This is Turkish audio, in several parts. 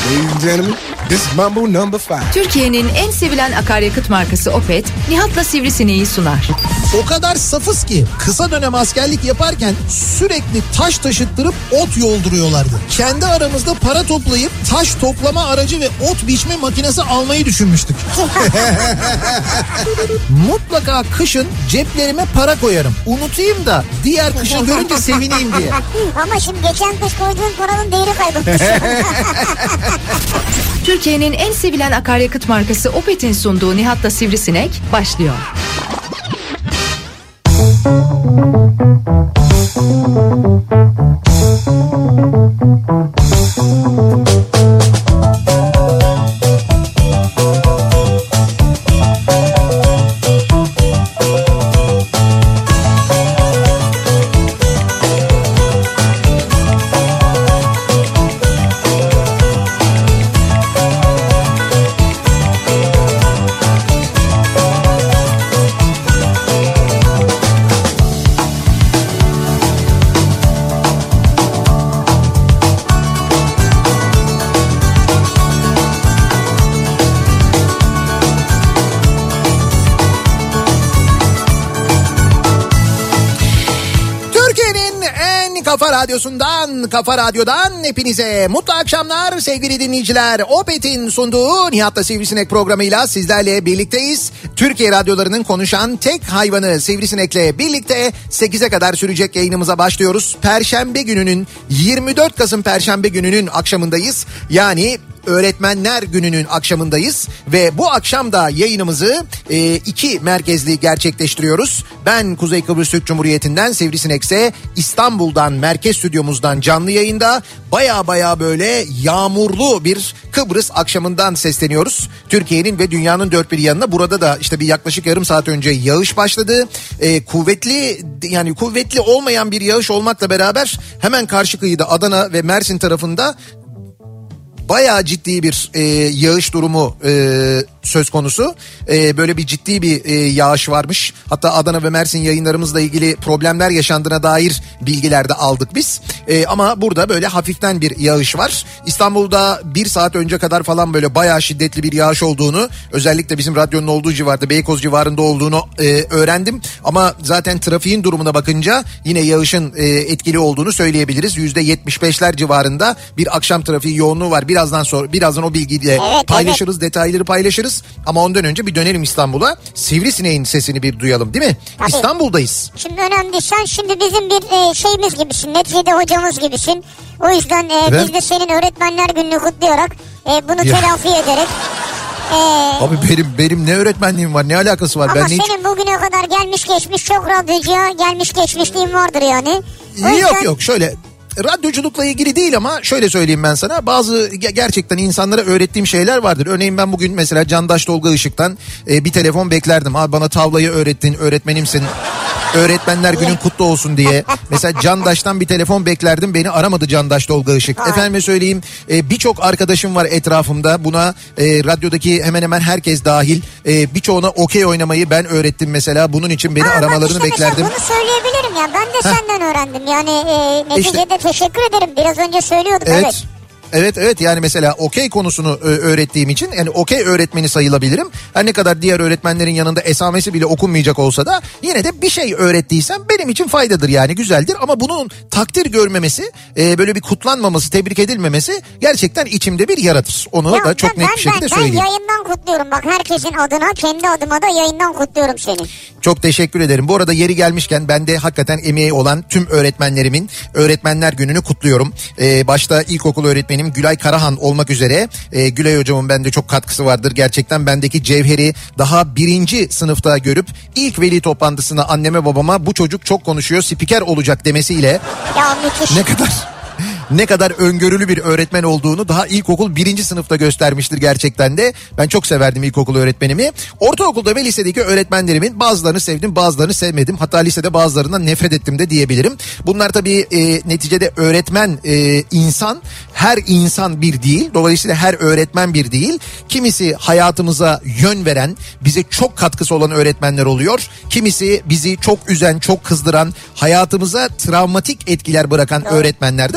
Ladies and gentlemen, this is Mambo number 5. Türkiye'nin en sevilen akaryakıt markası Opet, Nihat'la Sivrisineği sunar. O kadar safız ki kısa dönem askerlik yaparken sürekli taş taşıttırıp ot yolduruyorlardı. Kendi aramızda para toplayıp taş toplama aracı ve ot biçme makinesi almayı düşünmüştük. Mutlaka kışın ceplerime para koyarım. Unutayım da diğer kışın görünce sevineyim diye. Ama şimdi geçen kış koyduğun paranın değeri kaybolmuş. Türkiye'nin en sevilen akaryakıt markası Opet'in sunduğu Nihat'la Sivrisinek başlıyor. Kafa Radyo'dan hepinize mutlu akşamlar sevgili dinleyiciler. Opet'in sunduğu Nihat'la Sivrisinek programıyla sizlerle birlikteyiz. Türkiye radyolarının konuşan tek hayvanı Sivrisinek'le birlikte 8'e kadar sürecek yayınımıza başlıyoruz. Perşembe gününün 24 Kasım Perşembe gününün akşamındayız. Yani Öğretmenler Günü'nün akşamındayız ve bu akşam da yayınımızı iki merkezli gerçekleştiriyoruz. Ben Kuzey Kıbrıs Türk Cumhuriyeti'nden, Sivrisinek'se İstanbul'dan, merkez stüdyomuzdan canlı yayında baya böyle yağmurlu bir Kıbrıs akşamından sesleniyoruz. Türkiye'nin ve dünyanın dört bir yanına. Burada da işte bir yaklaşık yarım saat önce yağış başladı. Kuvvetli olmayan bir yağış olmakla beraber hemen karşı kıyıda Adana ve Mersin tarafında bayağı ciddi bir yağış durumu söz konusu. Böyle bir ciddi bir yağış varmış. Hatta Adana ve Mersin yayınlarımızla ilgili problemler yaşandığına dair bilgiler de aldık biz. Ama burada böyle hafiften bir yağış var. İstanbul'da bir saat önce kadar falan böyle bayağı şiddetli bir yağış olduğunu, özellikle bizim radyonun olduğu civarda, Beykoz civarında olduğunu öğrendim. Ama zaten trafiğin durumuna bakınca yine yağışın etkili olduğunu söyleyebiliriz. %75'ler civarında bir akşam trafiği yoğunluğu var. Birazdan o bilgiyi de paylaşırız, detayları paylaşırız. Ama ondan önce bir dönelim İstanbul'a. Sivrisinek'in sesini bir duyalım, değil mi? Tabii. İstanbul'dayız. Şimdi önemli, sen şimdi bizim bir şeyimiz gibisin. Neticede hocamız gibisin. O yüzden biz de senin Öğretmenler Günü'nü kutlayarak bunu telafi ederek. Abi benim ne öğretmenliğim var, ne alakası var? Ama senin bugüne kadar gelmiş geçmiş çok radyocuya gelmiş geçmişliğin vardır yani. Yok şöyle... Radyoculukla ilgili değil ama şöyle söyleyeyim ben sana. Bazı gerçekten insanlara öğrettiğim şeyler vardır. Örneğin ben bugün mesela Candaş Tolga Işık'tan bir telefon beklerdim. Abi bana tavlayı öğrettin, öğretmenimsin. Öğretmenler Günün kutlu olsun diye. Mesela Candaş'tan bir telefon beklerdim. Beni aramadı Candaş Tolga Işık. Efendime söyleyeyim, birçok arkadaşım var etrafımda. Buna radyodaki hemen hemen herkes dahil. Birçoğuna okey oynamayı ben öğrettim mesela. Bunun için beni aramalarını beklerdim. Bunu söyleyebilirim ya. Ben de senden öğrendim. Yani neticede teşekkür ederim. Biraz önce söylüyorduk. Evet. Evet yani mesela okey konusunu öğrettiğim için yani okey öğretmeni sayılabilirim. Her ne kadar diğer öğretmenlerin yanında esamesi bile okunmayacak olsa da yine de bir şey öğrettiysem benim için faydadır yani, güzeldir. Ama bunun takdir görmemesi, böyle bir kutlanmaması, tebrik edilmemesi gerçekten içimde bir yaradır. Onu da çok net bir şekilde söyleyeyim. Ben yayından kutluyorum, bak herkesin adına, kendi adıma da yayından kutluyorum seni. Çok teşekkür ederim. Bu arada yeri gelmişken ben de hakikaten emeği olan tüm öğretmenlerimin Öğretmenler Günü'nü kutluyorum. Başta ilkokul öğretmeni Gülay Karahan olmak üzere Gülay hocamın bende çok katkısı vardır. Gerçekten bendeki cevheri daha 1. sınıfta görüp ilk veli toplantısında anneme babama bu çocuk çok konuşuyor, spiker olacak demesiyle ne kadar öngörülü bir öğretmen olduğunu daha ilkokul 1. sınıfta göstermiştir gerçekten de. Ben çok severdim ilkokul öğretmenimi. Ortaokulda ve lisedeki öğretmenlerimin bazılarını sevdim, bazılarını sevmedim. Hatta lisede bazılarından nefret ettim de diyebilirim. Bunlar tabii neticede öğretmen insan, her insan bir değil. Dolayısıyla her öğretmen bir değil. Kimisi hayatımıza yön veren, bize çok katkısı olan öğretmenler oluyor. Kimisi bizi çok üzen, çok kızdıran, hayatımıza travmatik etkiler bırakan öğretmenler de olabiliyor.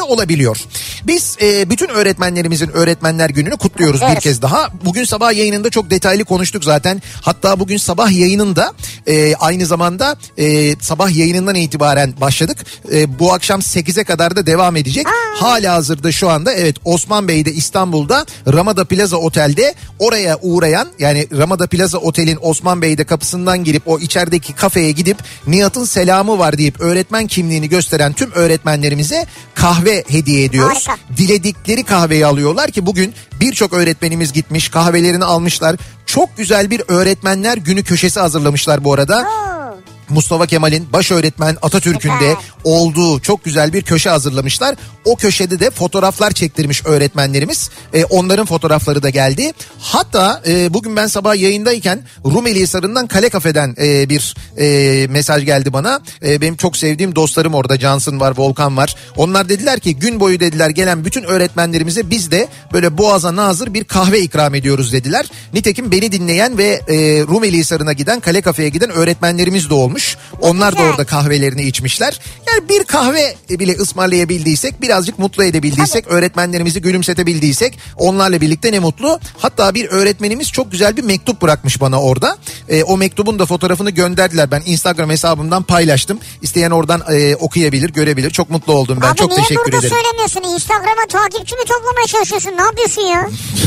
ediliyor. Biz bütün öğretmenlerimizin Öğretmenler Günü'nü kutluyoruz bir kez daha. Bugün sabah yayınında çok detaylı konuştuk zaten. Hatta bugün sabah yayınında aynı zamanda sabah yayınından itibaren başladık. Bu akşam 8'e kadar da devam edecek. Halihazırda şu anda Osman Bey'de İstanbul'da Ramada Plaza Otel'de oraya uğrayan, yani Ramada Plaza Otel'in Osman Bey'de kapısından girip o içerideki kafeye gidip Nihat'ın selamı var deyip öğretmen kimliğini gösteren tüm öğretmenlerimize kahve hediye ediyoruz. Harika. Diledikleri kahveyi alıyorlar ki bugün birçok öğretmenimiz gitmiş, kahvelerini almışlar. Çok güzel bir Öğretmenler Günü köşesi hazırlamışlar bu arada. Mustafa Kemal'in baş öğretmen Atatürk'ün de olduğu çok güzel bir köşe hazırlamışlar. O köşede de fotoğraflar çektirmiş öğretmenlerimiz. Onların fotoğrafları da geldi. Hatta bugün ben sabah yayındayken Rumelihisar'ından Kale Kafe'den bir mesaj geldi bana. Benim çok sevdiğim dostlarım orada, Cansın var, Volkan var. Onlar dediler ki gün boyu dediler gelen bütün öğretmenlerimize biz de böyle boğaza nazır bir kahve ikram ediyoruz dediler. Nitekim beni dinleyen ve Rumelihisar'ına giden, Kale Kafe'ye giden öğretmenlerimiz de olmuş. Onlar da orada kahvelerini içmişler. Yani bir kahve bile ısmarlayabildiysek, birazcık mutlu edebildiysek, öğretmenlerimizi gülümsetebildiysek onlarla birlikte ne mutlu. Hatta bir öğretmenimiz çok güzel bir mektup bırakmış bana orada. O mektubun da fotoğrafını gönderdiler. Ben Instagram hesabımdan paylaştım. İsteyen oradan okuyabilir, görebilir. Çok mutlu oldum ben. Abi çok teşekkür ederim. Abi niye burada söylemiyorsun? Instagram'a takipçi mi toplamaya çalışıyorsun? Ne yapıyorsun ya?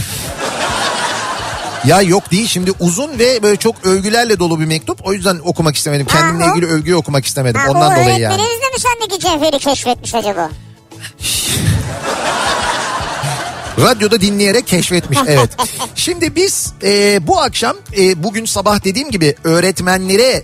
Ya yok değil, şimdi uzun ve böyle çok övgülerle dolu bir mektup. O yüzden okumak istemedim. Kendimle ilgili övgüyü okumak istemedim. Ondan dolayı yani. Öğretmeniniz de mi sendeki cevheri keşfetmiş acaba? Radyoda dinleyerek keşfetmiş, evet. Şimdi biz bu akşam bugün sabah dediğim gibi öğretmenlere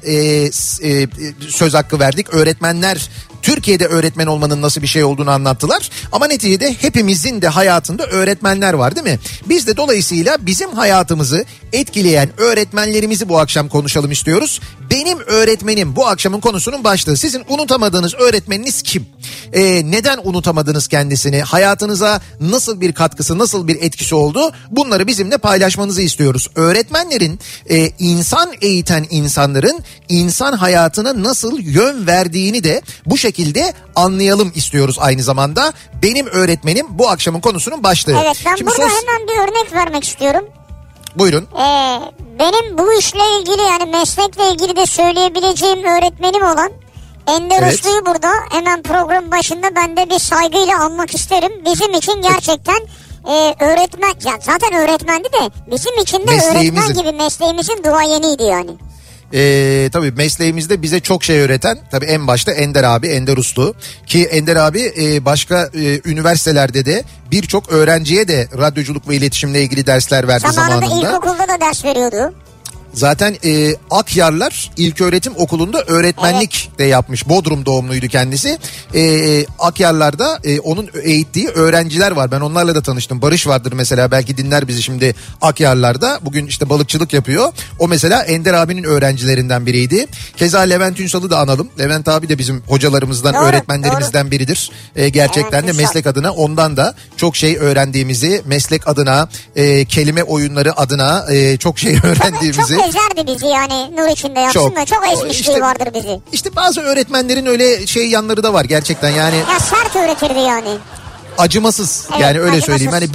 söz hakkı verdik. Öğretmenler Türkiye'de öğretmen olmanın nasıl bir şey olduğunu anlattılar. Ama neticede hepimizin de hayatında öğretmenler var, değil mi? Biz de dolayısıyla bizim hayatımızı etkileyen öğretmenlerimizi bu akşam konuşalım istiyoruz. Benim öğretmenim bu akşamın konusunun başlığı. Sizin unutamadığınız öğretmeniniz kim? Neden unutamadınız kendisini? Hayatınıza nasıl bir katkısı, nasıl bir etkisi oldu? Bunları bizimle paylaşmanızı istiyoruz. Öğretmenlerin insan eğiten insanların insan hayatına nasıl yön verdiğini de bu şekilde anlayalım istiyoruz aynı zamanda. Benim öğretmenim bu akşamın konusunun başlığı. Evet, ben şimdi burada hemen bir örnek vermek istiyorum. Buyurun. Benim bu işle ilgili, yani meslekle ilgili de söyleyebileceğim öğretmenim olan Ender Uslu'yu burada hemen program başında ben de bir saygıyla anmak isterim. Bizim için gerçekten öğretmen, ya zaten öğretmendi de bizim için de öğretmen gibi mesleğimizin duayeniydi yani. Tabii mesleğimizde bize çok şey öğreten, tabii en başta Ender abi, Ender Uslu, ki Ender abi başka üniversitelerde de birçok öğrenciye de radyoculuk ve iletişimle ilgili dersler verdi zamanında. Zamanında ilkokulda da ders veriyordu. Zaten Akyarlar İlköğretim Okulu'nda öğretmenlik de yapmış. Bodrum doğumluydu kendisi. Akyarlar'da onun eğittiği öğrenciler var. Ben onlarla da tanıştım. Barış vardır mesela, belki dinler bizi şimdi Akyarlar'da. Bugün işte balıkçılık yapıyor. O mesela Ender abinin öğrencilerinden biriydi. Keza Levent Ünsal'ı da analım. Levent abi de bizim hocalarımızdan, öğretmenlerimizden biridir. Gerçekten de meslek adına ondan da çok şey öğrendiğimizi, meslek adına, kelime oyunları adına çok şey öğrendiğimizi. Çok ezerdi bizi yani, nur içinde yatsın da çok ezmişliği vardır bizi. İşte bazı öğretmenlerin öyle şey yanları da var gerçekten yani. Ya sert öğretirdi yani. Acımasız, evet, yani öyle acımasız. Söyleyeyim. Hani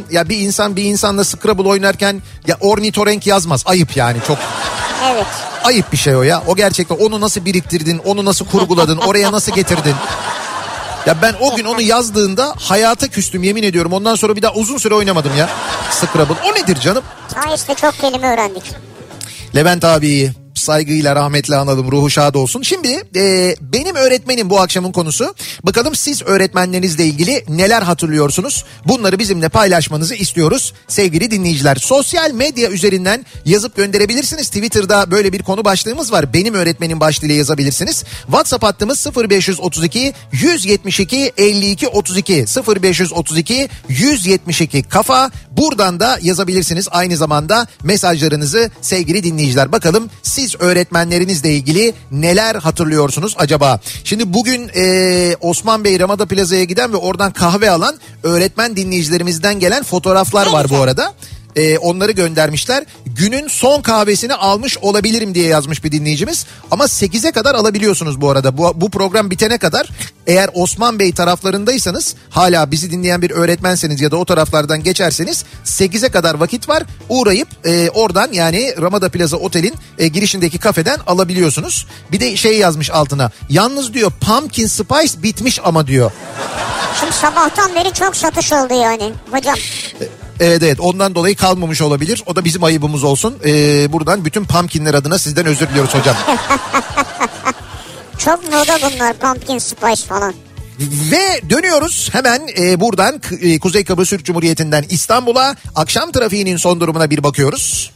bir insanla Scrabble oynarken ya ornitorenk yazmaz. Ayıp yani, çok. Evet. Ayıp bir şey o ya. O gerçekten, onu nasıl biriktirdin, onu nasıl kurguladın, oraya nasıl getirdin? Ya ben o gün onu yazdığında hayata küstüm, yemin ediyorum. Ondan sonra bir daha uzun süre oynamadım ya Scrabble. O nedir canım? Sayesinde çok kelime öğrendik. Levent abiyi saygıyla rahmetle analım, ruhu şad olsun. Şimdi benim öğretmenim bu akşamın konusu. Bakalım siz öğretmenlerinizle ilgili neler hatırlıyorsunuz? Bunları bizimle paylaşmanızı istiyoruz sevgili dinleyiciler. Sosyal medya üzerinden yazıp gönderebilirsiniz. Twitter'da böyle bir konu başlığımız var. Benim öğretmenim başlığıyla yazabilirsiniz. WhatsApp hattımız 0532 172 52 32 0532 172 kafa. Buradan da yazabilirsiniz aynı zamanda mesajlarınızı sevgili dinleyiciler. Bakalım siz öğretmenlerinizle ilgili neler hatırlıyorsunuz acaba? Şimdi bugün Osman Bey Ramada Plaza'ya giden ve oradan kahve alan öğretmen dinleyicilerimizden gelen fotoğraflar var bu arada. Onları göndermişler. Günün son kahvesini almış olabilirim diye yazmış bir dinleyicimiz. Ama 8'e kadar alabiliyorsunuz bu arada. Bu program bitene kadar eğer Osman Bey taraflarındaysanız, hala bizi dinleyen bir öğretmenseniz ya da o taraflardan geçerseniz 8'e kadar vakit var. Uğrayıp oradan, yani Ramada Plaza Otel'in girişindeki kafeden alabiliyorsunuz. Bir de şey yazmış altına. Yalnız diyor pumpkin spice bitmiş ama diyor. Şimdi sabahtan beri çok satış oldu yani hocam. Evet, ondan dolayı kalmamış olabilir. O da bizim ayıbımız olsun. Buradan bütün pumpkinler adına sizden özür diliyoruz hocam. Çok moda bunlar, pumpkin spice falan. Ve dönüyoruz hemen buradan Kuzey Kıbrıs Türk Cumhuriyeti'nden İstanbul'a. Akşam trafiğinin son durumuna bir bakıyoruz.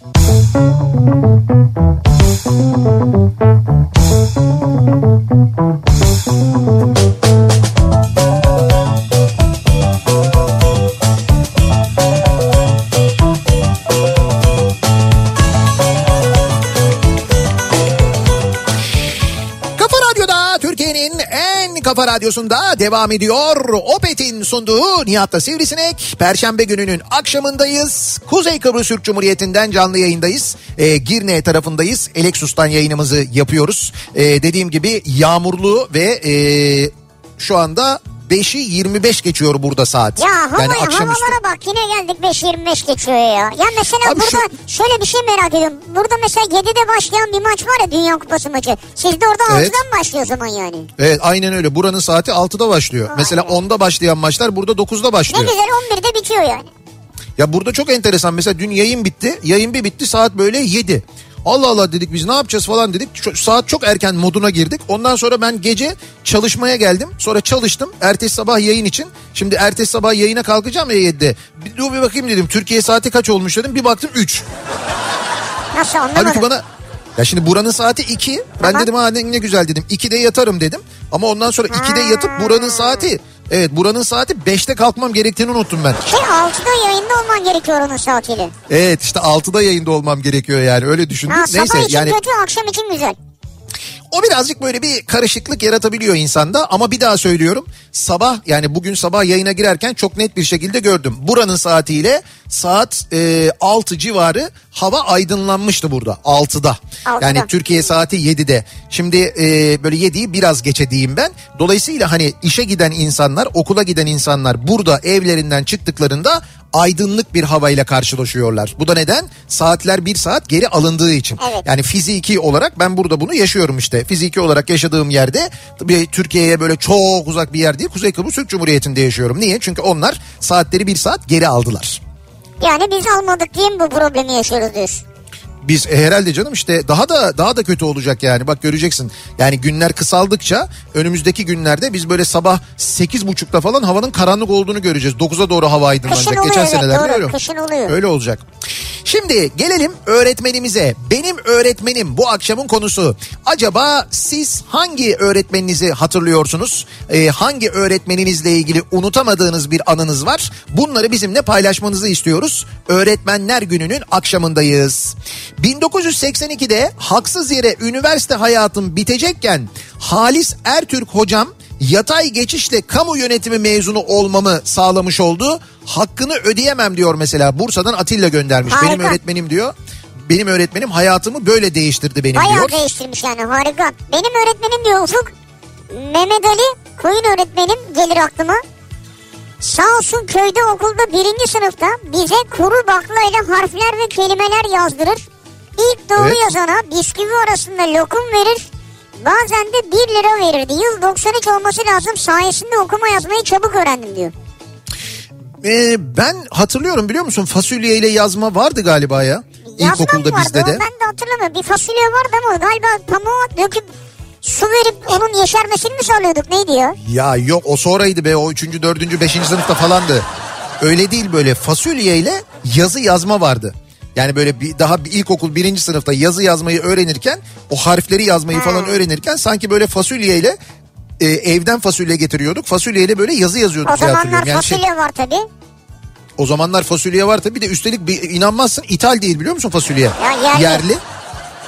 Kafa Radyosu'nda devam ediyor. Opet'in sunduğu Nihat'la Sivrisinek. Perşembe gününün akşamındayız. Kuzey Kıbrıs Türk Cumhuriyeti'nden canlı yayındayız. Girne tarafındayız. Alexus'tan yayınımızı yapıyoruz. Dediğim gibi yağmurlu ve şu anda 5'i 25 geçiyor burada saat. Ya yani akşamüstü. Havalara bak, yine geldik 5.25 geçiyor ya. Ya mesela abi burada şöyle bir şey merak ediyorum. Burada mesela 7'de başlayan bir maç var ya, Dünya Kupası maçı. Sizde orada 6'dan başlıyor o zaman yani. Evet, aynen öyle. Buranın saati 6'da başlıyor. Mesela 10'da başlayan maçlar burada 9'da başlıyor. Ne güzel, 11'de bitiyor yani. Ya burada çok enteresan. Mesela dün yayın bitti. Yayın bir bitti, saat böyle 7. Allah Allah dedik, biz ne yapacağız falan dedik. Saat çok erken moduna girdik. Ondan sonra ben gece çalışmaya geldim. Sonra çalıştım ertesi sabah yayın için. Şimdi ertesi sabah yayına kalkacağım ya 7'de. Bir bakayım dedim, Türkiye saati kaç olmuş dedim. Bir baktım 3. Nasıl, anlamadım. Halbuki bana... Ya şimdi buranın saati 2. Ben dedim ne güzel dedim. 2'de yatarım dedim. Ama ondan sonra 2'de yatıp buranın saati... Evet, buranın saati 5'te kalkmam gerektiğini unuttum ben. 6'da yayında olman gerekiyor onun saatiyle. Evet, işte 6'da yayında olmam gerekiyor yani, öyle düşündüm. Neyse, sabah için kötü, akşam için güzel. O birazcık böyle bir karışıklık yaratabiliyor insanda, ama bir daha söylüyorum. Sabah, yani bugün sabah yayına girerken çok net bir şekilde gördüm. Buranın saatiyle saat 6 civarı hava aydınlanmıştı burada 6'da. Yani Türkiye saati 7'de. Şimdi böyle 7'yi biraz geçe diyeyim ben. Dolayısıyla hani işe giden insanlar, okula giden insanlar burada evlerinden çıktıklarında aydınlık bir havayla karşılaşıyorlar. Bu da neden? Saatler 1 saat geri alındığı için. Evet. Yani fiziki olarak ben burada bunu yaşıyorum işte. Fiziki olarak yaşadığım yerde, tabii Türkiye'ye böyle çok uzak bir yer değil, Kuzey Kıbrıs Türk Cumhuriyeti'nde yaşıyorum. Niye? Çünkü onlar saatleri 1 saat geri aldılar. Yani biz almadık diye mi bu problemi yaşıyoruz diyorsun? Biz herhalde canım, işte daha da kötü olacak yani, bak göreceksin. Yani günler kısaldıkça önümüzdeki günlerde biz böyle sabah 8.30'da falan havanın karanlık olduğunu göreceğiz. 9'a doğru hava aydınlanacak. Kışın oluyor, geçen evet, senelerde doğru. öyle. Kışın oluyor. Öyle olacak. Şimdi gelelim öğretmenimize. Benim öğretmenim bu akşamın konusu. Acaba siz hangi öğretmeninizi hatırlıyorsunuz? Hangi öğretmeninizle ilgili unutamadığınız bir anınız var? Bunları bizimle paylaşmanızı istiyoruz. Öğretmenler Günü'nün akşamındayız. 1982'de haksız yere üniversite hayatım bitecekken Halis Ertürk hocam yatay geçişle kamu yönetimi mezunu olmamı sağlamış oldu. Hakkını ödeyemem diyor mesela. Bursa'dan Atilla göndermiş. Harika. Benim öğretmenim diyor. Benim öğretmenim hayatımı böyle değiştirdi benim bayağı diyor. Bayağı değiştirmiş yani, harika. Benim öğretmenim diyor Ufuk. Mehmet Ali Koyun öğretmenim gelir aklıma. Sağ olsun köyde okulda 1. sınıfta bize kuru baklayla harfler ve kelimeler yazdırır. İlk doğru yazana bisküvi arasında lokum verir. Bazen de 1 lira verirdi. Yıl 93 olması lazım, sayesinde okuma yazmayı çabuk öğrendim diyor. Ben hatırlıyorum, biliyor musun, fasulyeyle yazma vardı galiba ya. Yazma İlkokulda vardı, bizde de. Ben de hatırlamıyorum. Bir fasulye vardı ama galiba pamuğa döküp su verip onun yeşermesini mi sağlıyorduk, neydi ya? Ya yok, o sonraydı be, o 3. 4. 5. sınıfta falandı. Öyle değil, böyle fasulyeyle yazı yazma vardı. Yani böyle daha ilkokul 1. sınıfta yazı yazmayı öğrenirken, o harfleri yazmayı falan öğrenirken sanki böyle fasulyeyle evden fasulye getiriyorduk. Fasulyeyle böyle yazı yazıyorduk. O zamanlar fasulye var tabii. O zamanlar fasulye var tabii, de üstelik inanmazsın, ithal değil biliyor musun fasulye? Ya yerli.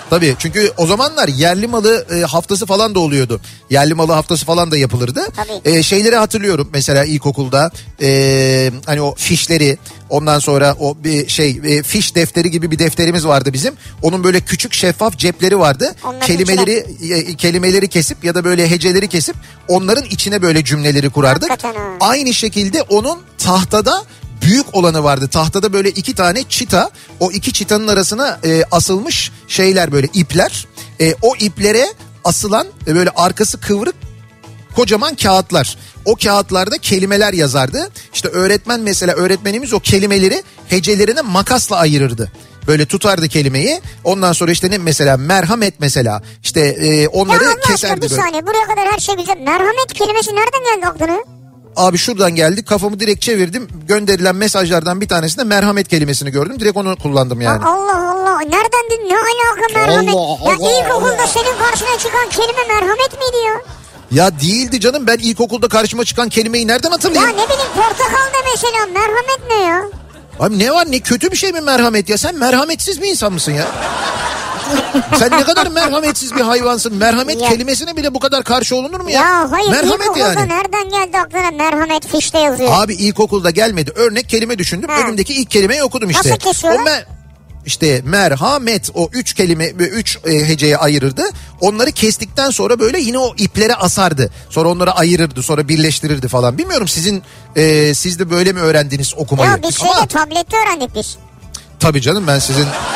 Tabii, çünkü o zamanlar yerli malı haftası falan da oluyordu. Yerli malı haftası falan da yapılırdı. Şeyleri hatırlıyorum mesela ilkokulda, hani o fişleri, ondan sonra o bir fiş defteri gibi bir defterimiz vardı bizim. Onun böyle küçük şeffaf cepleri vardı. Kelimeleri kesip ya da böyle heceleri kesip onların içine böyle cümleleri kurardık. Aynı şekilde onun tahtada büyük olanı vardı. Tahtada böyle 2 tane çita, o 2 çitanın arasına asılmış şeyler, böyle ipler. O iplere asılan böyle arkası kıvrık kocaman kağıtlar. O kağıtlarda kelimeler yazardı. İşte öğretmenimiz o kelimeleri hecelerine makasla ayırırdı. Böyle tutardı kelimeyi. Ondan sonra işte ne mesela, merhamet mesela. İşte onları keserdi böyle. Bir saniye, buraya kadar her şey güzel. Merhamet kelimesi nereden geldi aklına? Abi şuradan geldi, kafamı direkt çevirdim, gönderilen mesajlardan bir tanesinde merhamet kelimesini gördüm, direkt onu kullandım yani. Allah Allah, nereden dedin, ne alaka merhamet? Ya ilkokulda senin karşına çıkan kelime merhamet miydi ya? Ya değildi canım, ben ilkokulda karşıma çıkan kelimeyi nereden hatırlayayım? Ya ne bileyim, portakal da mesela, merhamet ne ya? Abi ne var, ne kötü bir şey mi merhamet ya, sen merhametsiz bir insan mısın ya? Sen ne kadar merhametsiz bir hayvansın. Merhamet kelimesine bile bu kadar karşı olunur mu ya? Ya hayır, merhamet ilkokulda yani. Nereden geldi aklına merhamet, fişte yazıyor. Abi ilkokulda gelmedi. Örnek kelime düşündüm. Önümdeki ilk kelimeyi okudum işte. Nasıl kesiyorlar? İşte merhamet, o 3 kelime, 3 heceye ayırırdı. Onları kestikten sonra böyle yine o iplere asardı. Sonra onları ayırırdı, sonra birleştirirdi falan. Bilmiyorum siz de böyle mi öğrendiniz okumayı? Ya biz tablette öğrendik biz. Tabii canım, ben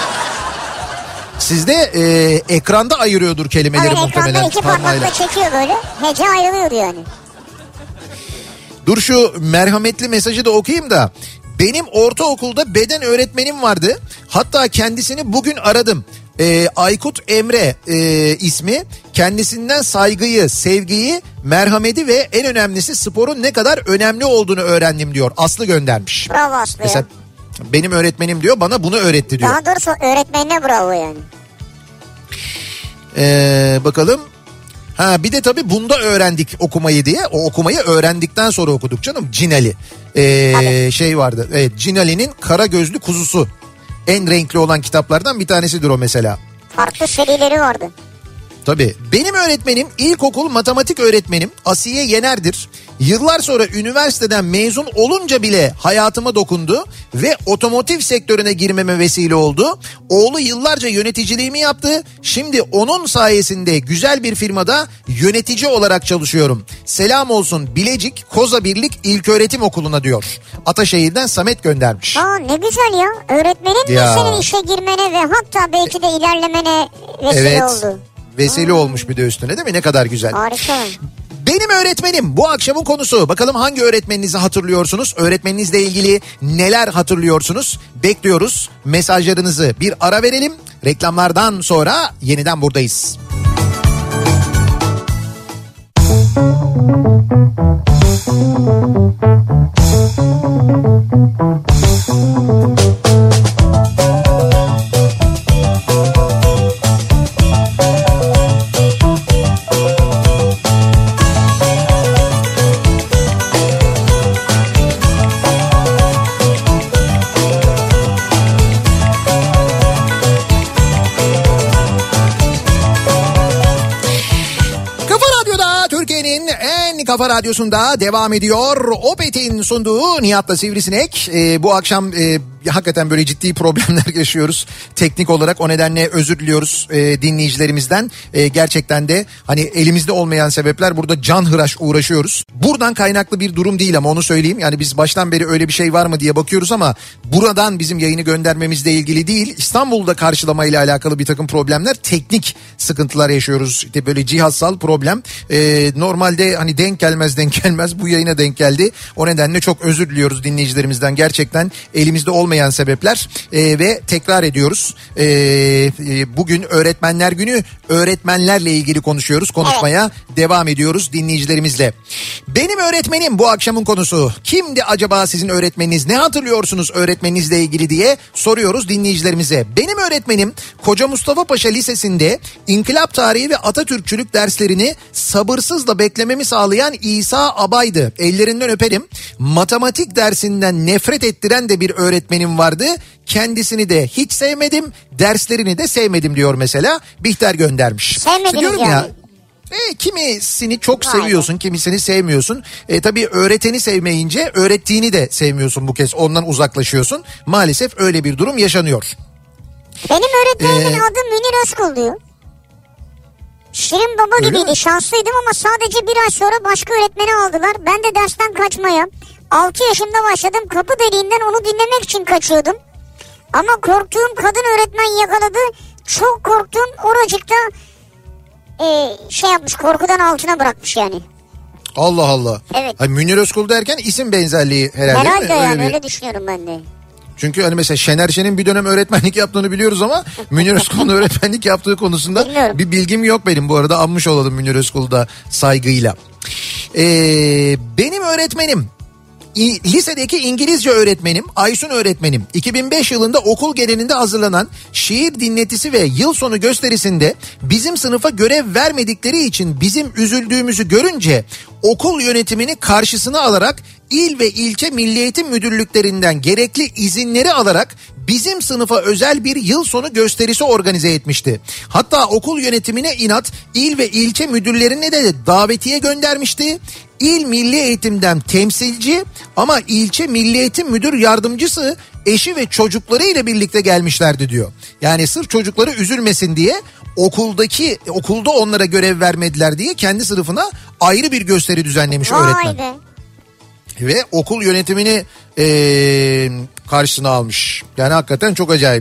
sizde ekranda ayırıyordur kelimeleri muhtemelen. Ekranda 2 parmakla çekiyor böyle. Hece ayrılıyordu yani. Dur şu merhametli mesajı da okuyayım da. Benim ortaokulda beden öğretmenim vardı. Hatta kendisini bugün aradım. Aykut Emre ismi. Kendisinden saygıyı, sevgiyi, merhameti ve en önemlisi sporun ne kadar önemli olduğunu öğrendim diyor. Aslı göndermiş. Bravo Aslı. Mesela benim öğretmenim diyor, bana bunu öğretti diyor. Daha doğrusu öğretmenine bravo yani. Bakalım. Bir de tabii bunda öğrendik okumayı diye. O okumayı öğrendikten sonra okuduk canım. Cinali. Şey vardı. Evet, Cinali'nin Kara Gözlü Kuzusu. En renkli olan kitaplardan bir tanesidir o mesela. Farklı serileri vardı. Tabii. Benim öğretmenim ilkokul matematik öğretmenim Asiye Yener'dir. Yıllar sonra üniversiteden mezun olunca bile hayatıma dokundu ve otomotiv sektörüne girmeme vesile oldu. Oğlu yıllarca yöneticiliğimi yaptı. Şimdi onun sayesinde güzel bir firmada yönetici olarak çalışıyorum. Selam olsun Bilecik Koza Birlik İlköğretim Okulu'na diyor. Ataşehir'den Samet göndermiş. Ne güzel ya. Öğretmenin de senin işe girmene ve hatta belki de ilerlemene vesile oldu. Vesile olmuş bir de üstüne, değil mi? Ne kadar güzel. Harika. Benim öğretmenim bu akşamın konusu. Bakalım hangi öğretmeninizi hatırlıyorsunuz? Öğretmeninizle ilgili neler hatırlıyorsunuz? Bekliyoruz mesajlarınızı. Bir ara verelim. Reklamlardan sonra yeniden buradayız. Kafa Radyosu'nda devam ediyor. Opet'in sunduğu Nihat'la Sivrisinek. Bu akşam hakikaten böyle ciddi problemler yaşıyoruz teknik olarak. O nedenle özür diliyoruz dinleyicilerimizden. Gerçekten de hani elimizde olmayan sebepler, burada canhıraş uğraşıyoruz. Buradan kaynaklı bir durum değil ama onu söyleyeyim. Yani biz baştan beri öyle bir şey var mı diye bakıyoruz ama buradan bizim yayını göndermemizle ilgili değil. İstanbul'da karşılamayla alakalı bir takım problemler, teknik sıkıntılar yaşıyoruz. İşte böyle cihazsal problem. Normalde hani denk gelmez bu yayına denk geldi. O nedenle çok özür diliyoruz dinleyicilerimizden. Gerçekten elimizde olmayan sebepler ve tekrar ediyoruz. Bugün Öğretmenler Günü, öğretmenlerle ilgili konuşmaya devam ediyoruz dinleyicilerimizle. Benim öğretmenim bu akşamın konusu. Kimdi acaba sizin öğretmeniniz? Ne hatırlıyorsunuz öğretmeninizle ilgili diye soruyoruz dinleyicilerimize. Benim öğretmenim Koca Mustafa Paşa Lisesi'nde İnkılap Tarihi ve Atatürkçülük derslerini sabırsızla beklememi sağlayan İsa Abay'dı. Ellerinden öperim. Matematik dersinden nefret ettiren de bir öğretmenim öğretmenim vardı. Kendisini de hiç sevmedim, derslerini de sevmedim diyor mesela. Bihter göndermiş. Sevmediniz diyorum yani. Ya, kimisini çok seviyorsun, kimisini sevmiyorsun. Tabii öğreteni sevmeyince öğrettiğini de sevmiyorsun bu kez. Ondan uzaklaşıyorsun. Maalesef öyle bir durum yaşanıyor. Benim öğretmenimin adı Münir Özkul diyor. Şirin baba gibiydi. Şanslıydım ama sadece bir ay sonra başka öğretmeni aldılar. Ben de dersten kaçmaya 6 yaşımda başladım. Kapı deliğinden onu dinlemek için kaçıyordum. Ama korktuğum kadın öğretmen yakaladı. Çok korktum. Oracıkta yapmış, korkudan altına bırakmış yani. Allah Allah. Evet. Hani Münir Özkul derken isim benzerliği herhalde. Herhalde yani öyle düşünüyorum ben de. Çünkü hani mesela Şener Şen'in bir dönem öğretmenlik yaptığını biliyoruz ama Münir Özkul'un öğretmenlik yaptığı konusunda bilmiyorum. Bir bilgim yok benim bu arada. Anmış olalım Münir Özkul'u da saygıyla. Benim öğretmenim, lisedeki İngilizce öğretmenim Aysun öğretmenim 2005 yılında okul genelinde hazırlanan şiir dinletisi ve yıl sonu gösterisinde bizim sınıfa görev vermedikleri için bizim üzüldüğümüzü görünce okul yönetimini karşısına alarak il ve ilçe milli eğitim müdürlüklerinden gerekli izinleri alarak bizim sınıfa özel bir yıl sonu gösterisi organize etmişti. Hatta okul yönetimine inat il ve ilçe müdürlerine de davetiye göndermişti. İl Milli Eğitim'den temsilci ama ilçe Milli Eğitim Müdür Yardımcısı eşi ve çocukları ile birlikte gelmişlerdi diyor. Yani sırf çocukları üzülmesin diye okulda onlara görev vermediler diye kendi sınıfına ayrı bir gösteri düzenlemiş öğretmen. Be. Ve okul yönetimini karşısına almış. Yani hakikaten çok acayip.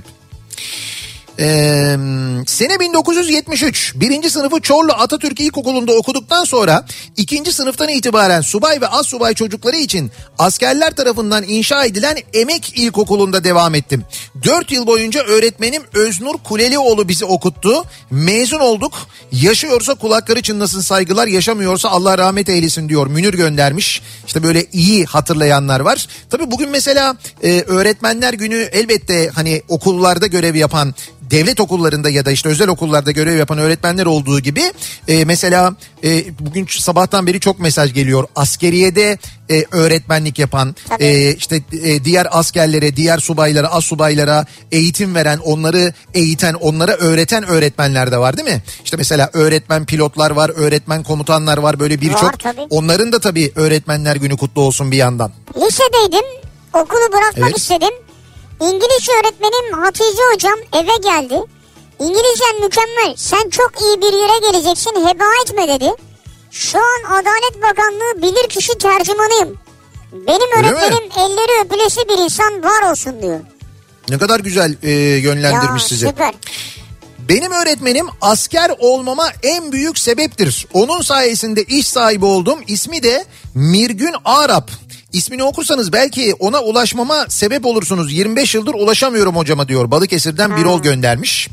Sene 1973 birinci sınıfı Çorlu Atatürk İlkokulu'nda okuduktan sonra ikinci sınıftan itibaren subay ve astsubay çocukları için askerler tarafından inşa edilen Emek İlkokulu'nda devam ettim. 4 yıl boyunca öğretmenim Öznur Kulelioğlu bizi okuttu. Mezun olduk. Yaşıyorsa kulakları çınlasın, saygılar, yaşamıyorsa Allah rahmet eylesin diyor. Münir göndermiş. İşte böyle iyi hatırlayanlar var. Tabii bugün mesela öğretmenler günü elbette hani okullarda görev yapan, devlet okullarında ya da işte özel okullarda görev yapan öğretmenler olduğu gibi mesela bugün sabahtan beri çok mesaj geliyor. Askeriyede öğretmenlik yapan işte diğer askerlere, diğer subaylara, astsubaylara eğitim veren, onları eğiten, onlara öğreten öğretmenler de var değil mi? İşte mesela öğretmen pilotlar var, öğretmen komutanlar var, böyle birçok. Onların da tabii öğretmenler günü kutlu olsun bir yandan. Lisedeydim, okulu bırakmak istedim. İngilizce öğretmenim Hatice hocam eve geldi. İngilizcen mükemmel, sen çok iyi bir yere geleceksin, heba etme dedi. Şu an Adalet Bakanlığı bilirkişi tercümanıyım. Benim öğretmenim elleri öpülesi bir insan, var olsun diyor. Ne kadar güzel yönlendirmiş sizi. Süper. Benim öğretmenim asker olmama en büyük sebeptir. Onun sayesinde iş sahibi oldum. İsmi de Mirgün Arap. İsmini okursanız belki ona ulaşmama sebep olursunuz. 25 yıldır ulaşamıyorum hocama diyor. Balıkesir'den Birol göndermiş.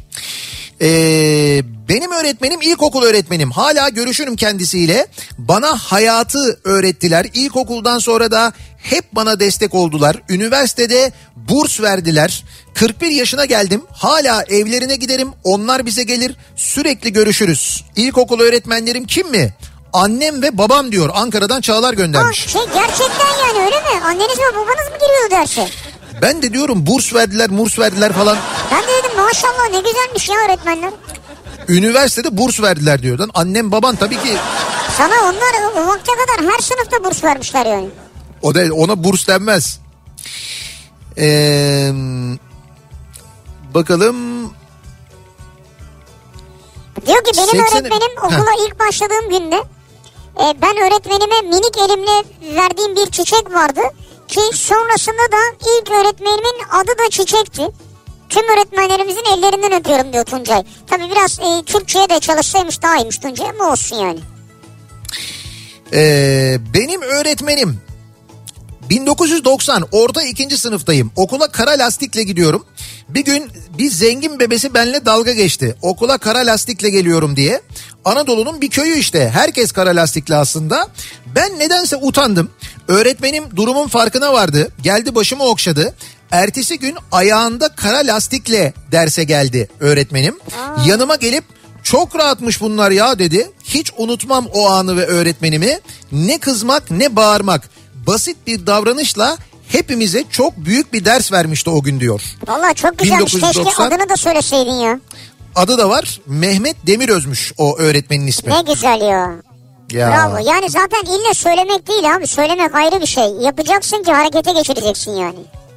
Benim öğretmenim ilkokul öğretmenim. Hala görüşürüm kendisiyle. Bana hayatı öğrettiler. İlkokuldan sonra da hep bana destek oldular. Üniversitede burs verdiler. 41 yaşına geldim. Hala evlerine giderim. Onlar bize gelir. Sürekli görüşürüz. İlkokul öğretmenlerim kim mi? Annem ve babam diyor. Ankara'dan Çağlar göndermiş. Gerçekten yani öyle mi? Anneniz ve babanız mı giriyor derse? Ben de diyorum burs verdiler falan. Ben de dedim maşallah ne güzelmiş ya öğretmenler. Üniversitede burs verdiler diyordan. Annem baban tabii ki. Sana onlar o vakte kadar her sınıfta burs vermişler yani. O da ona burs denmez. Bakalım. Diyor ki benim öğretmenim okula ilk başladığım günde ben öğretmenime minik elimle verdiğim bir çiçek vardı. Ki sonrasında da ilk öğretmenimin adı da Çiçek'ti. Tüm öğretmenlerimizin ellerinden öpüyorum diyor Tuncay. Tabii biraz Türkçe'ye de çalışsaymış daha iyiymiş Tuncay, ama olsun yani. Benim öğretmenim 1990 orta 2. sınıftayım. Okula kara lastikle gidiyorum. Bir gün bir zengin bebesi benimle dalga geçti. Okula kara lastikle geliyorum diye. Anadolu'nun bir köyü işte. Herkes kara lastikli aslında. Ben nedense utandım. Öğretmenim durumun farkına vardı. Geldi başımı okşadı. Ertesi gün ayağında kara lastikle derse geldi öğretmenim. Yanıma gelip çok rahatmış bunlar ya dedi. Hiç unutmam o anı ve öğretmenimi. Ne kızmak ne bağırmak. Basit bir davranışla hepimize çok büyük bir ders vermişti o gün diyor. Vallahi çok güzelmiş. 1990, keşke adını da söyleseydin ya. Adı da var, Mehmet Demiröz'müş o öğretmenin ismi. Ne güzel ya. Ya. Bravo. Yani zaten ille söylemek değil abi. Söylemek ayrı bir şey. Yapacaksın ki harekete geçireceksin yani.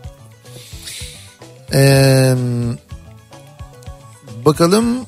Bakalım.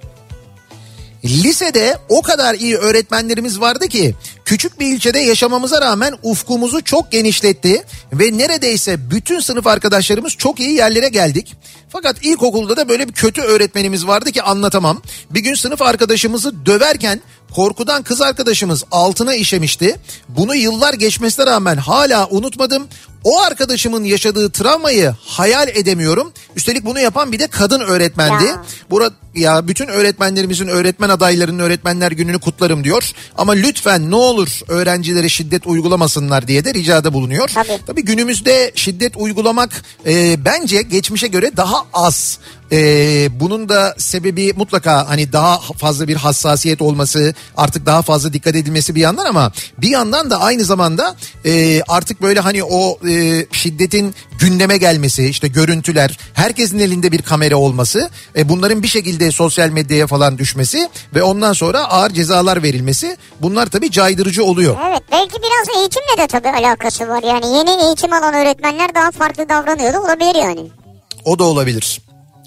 Lisede o kadar iyi öğretmenlerimiz vardı ki küçük bir ilçede yaşamamıza rağmen ufkumuzu çok genişletti ve neredeyse bütün sınıf arkadaşlarımız çok iyi yerlere geldik. Fakat ilkokulda da böyle bir kötü öğretmenimiz vardı ki anlatamam. Bir gün sınıf arkadaşımızı döverken korkudan kız arkadaşımız altına işemişti. Bunu yıllar geçmesine rağmen hala unutmadım. O arkadaşımın yaşadığı travmayı hayal edemiyorum. Üstelik bunu yapan bir de kadın öğretmendi. Ya bütün öğretmenlerimizin, öğretmen adaylarının Öğretmenler Günü'nü kutlarım diyor. Ama lütfen ne olur öğrencilere şiddet uygulamasınlar diye de ricada bulunuyor. Tabii günümüzde şiddet uygulamak bence geçmişe göre daha az. Bunun da sebebi mutlaka hani daha fazla bir hassasiyet olması, artık daha fazla dikkat edilmesi bir yandan, ama bir yandan da aynı zamanda artık böyle hani o şiddetin gündeme gelmesi, işte görüntüler, herkesin elinde bir kamera olması, bunların bir şekilde sosyal medyaya falan düşmesi ve ondan sonra ağır cezalar verilmesi, bunlar tabii caydırıcı oluyor. Evet, belki biraz eğitimle de tabii alakası var. Yani yeni eğitim alan öğretmenler daha farklı davranıyor da olabilir yani. O da olabilir.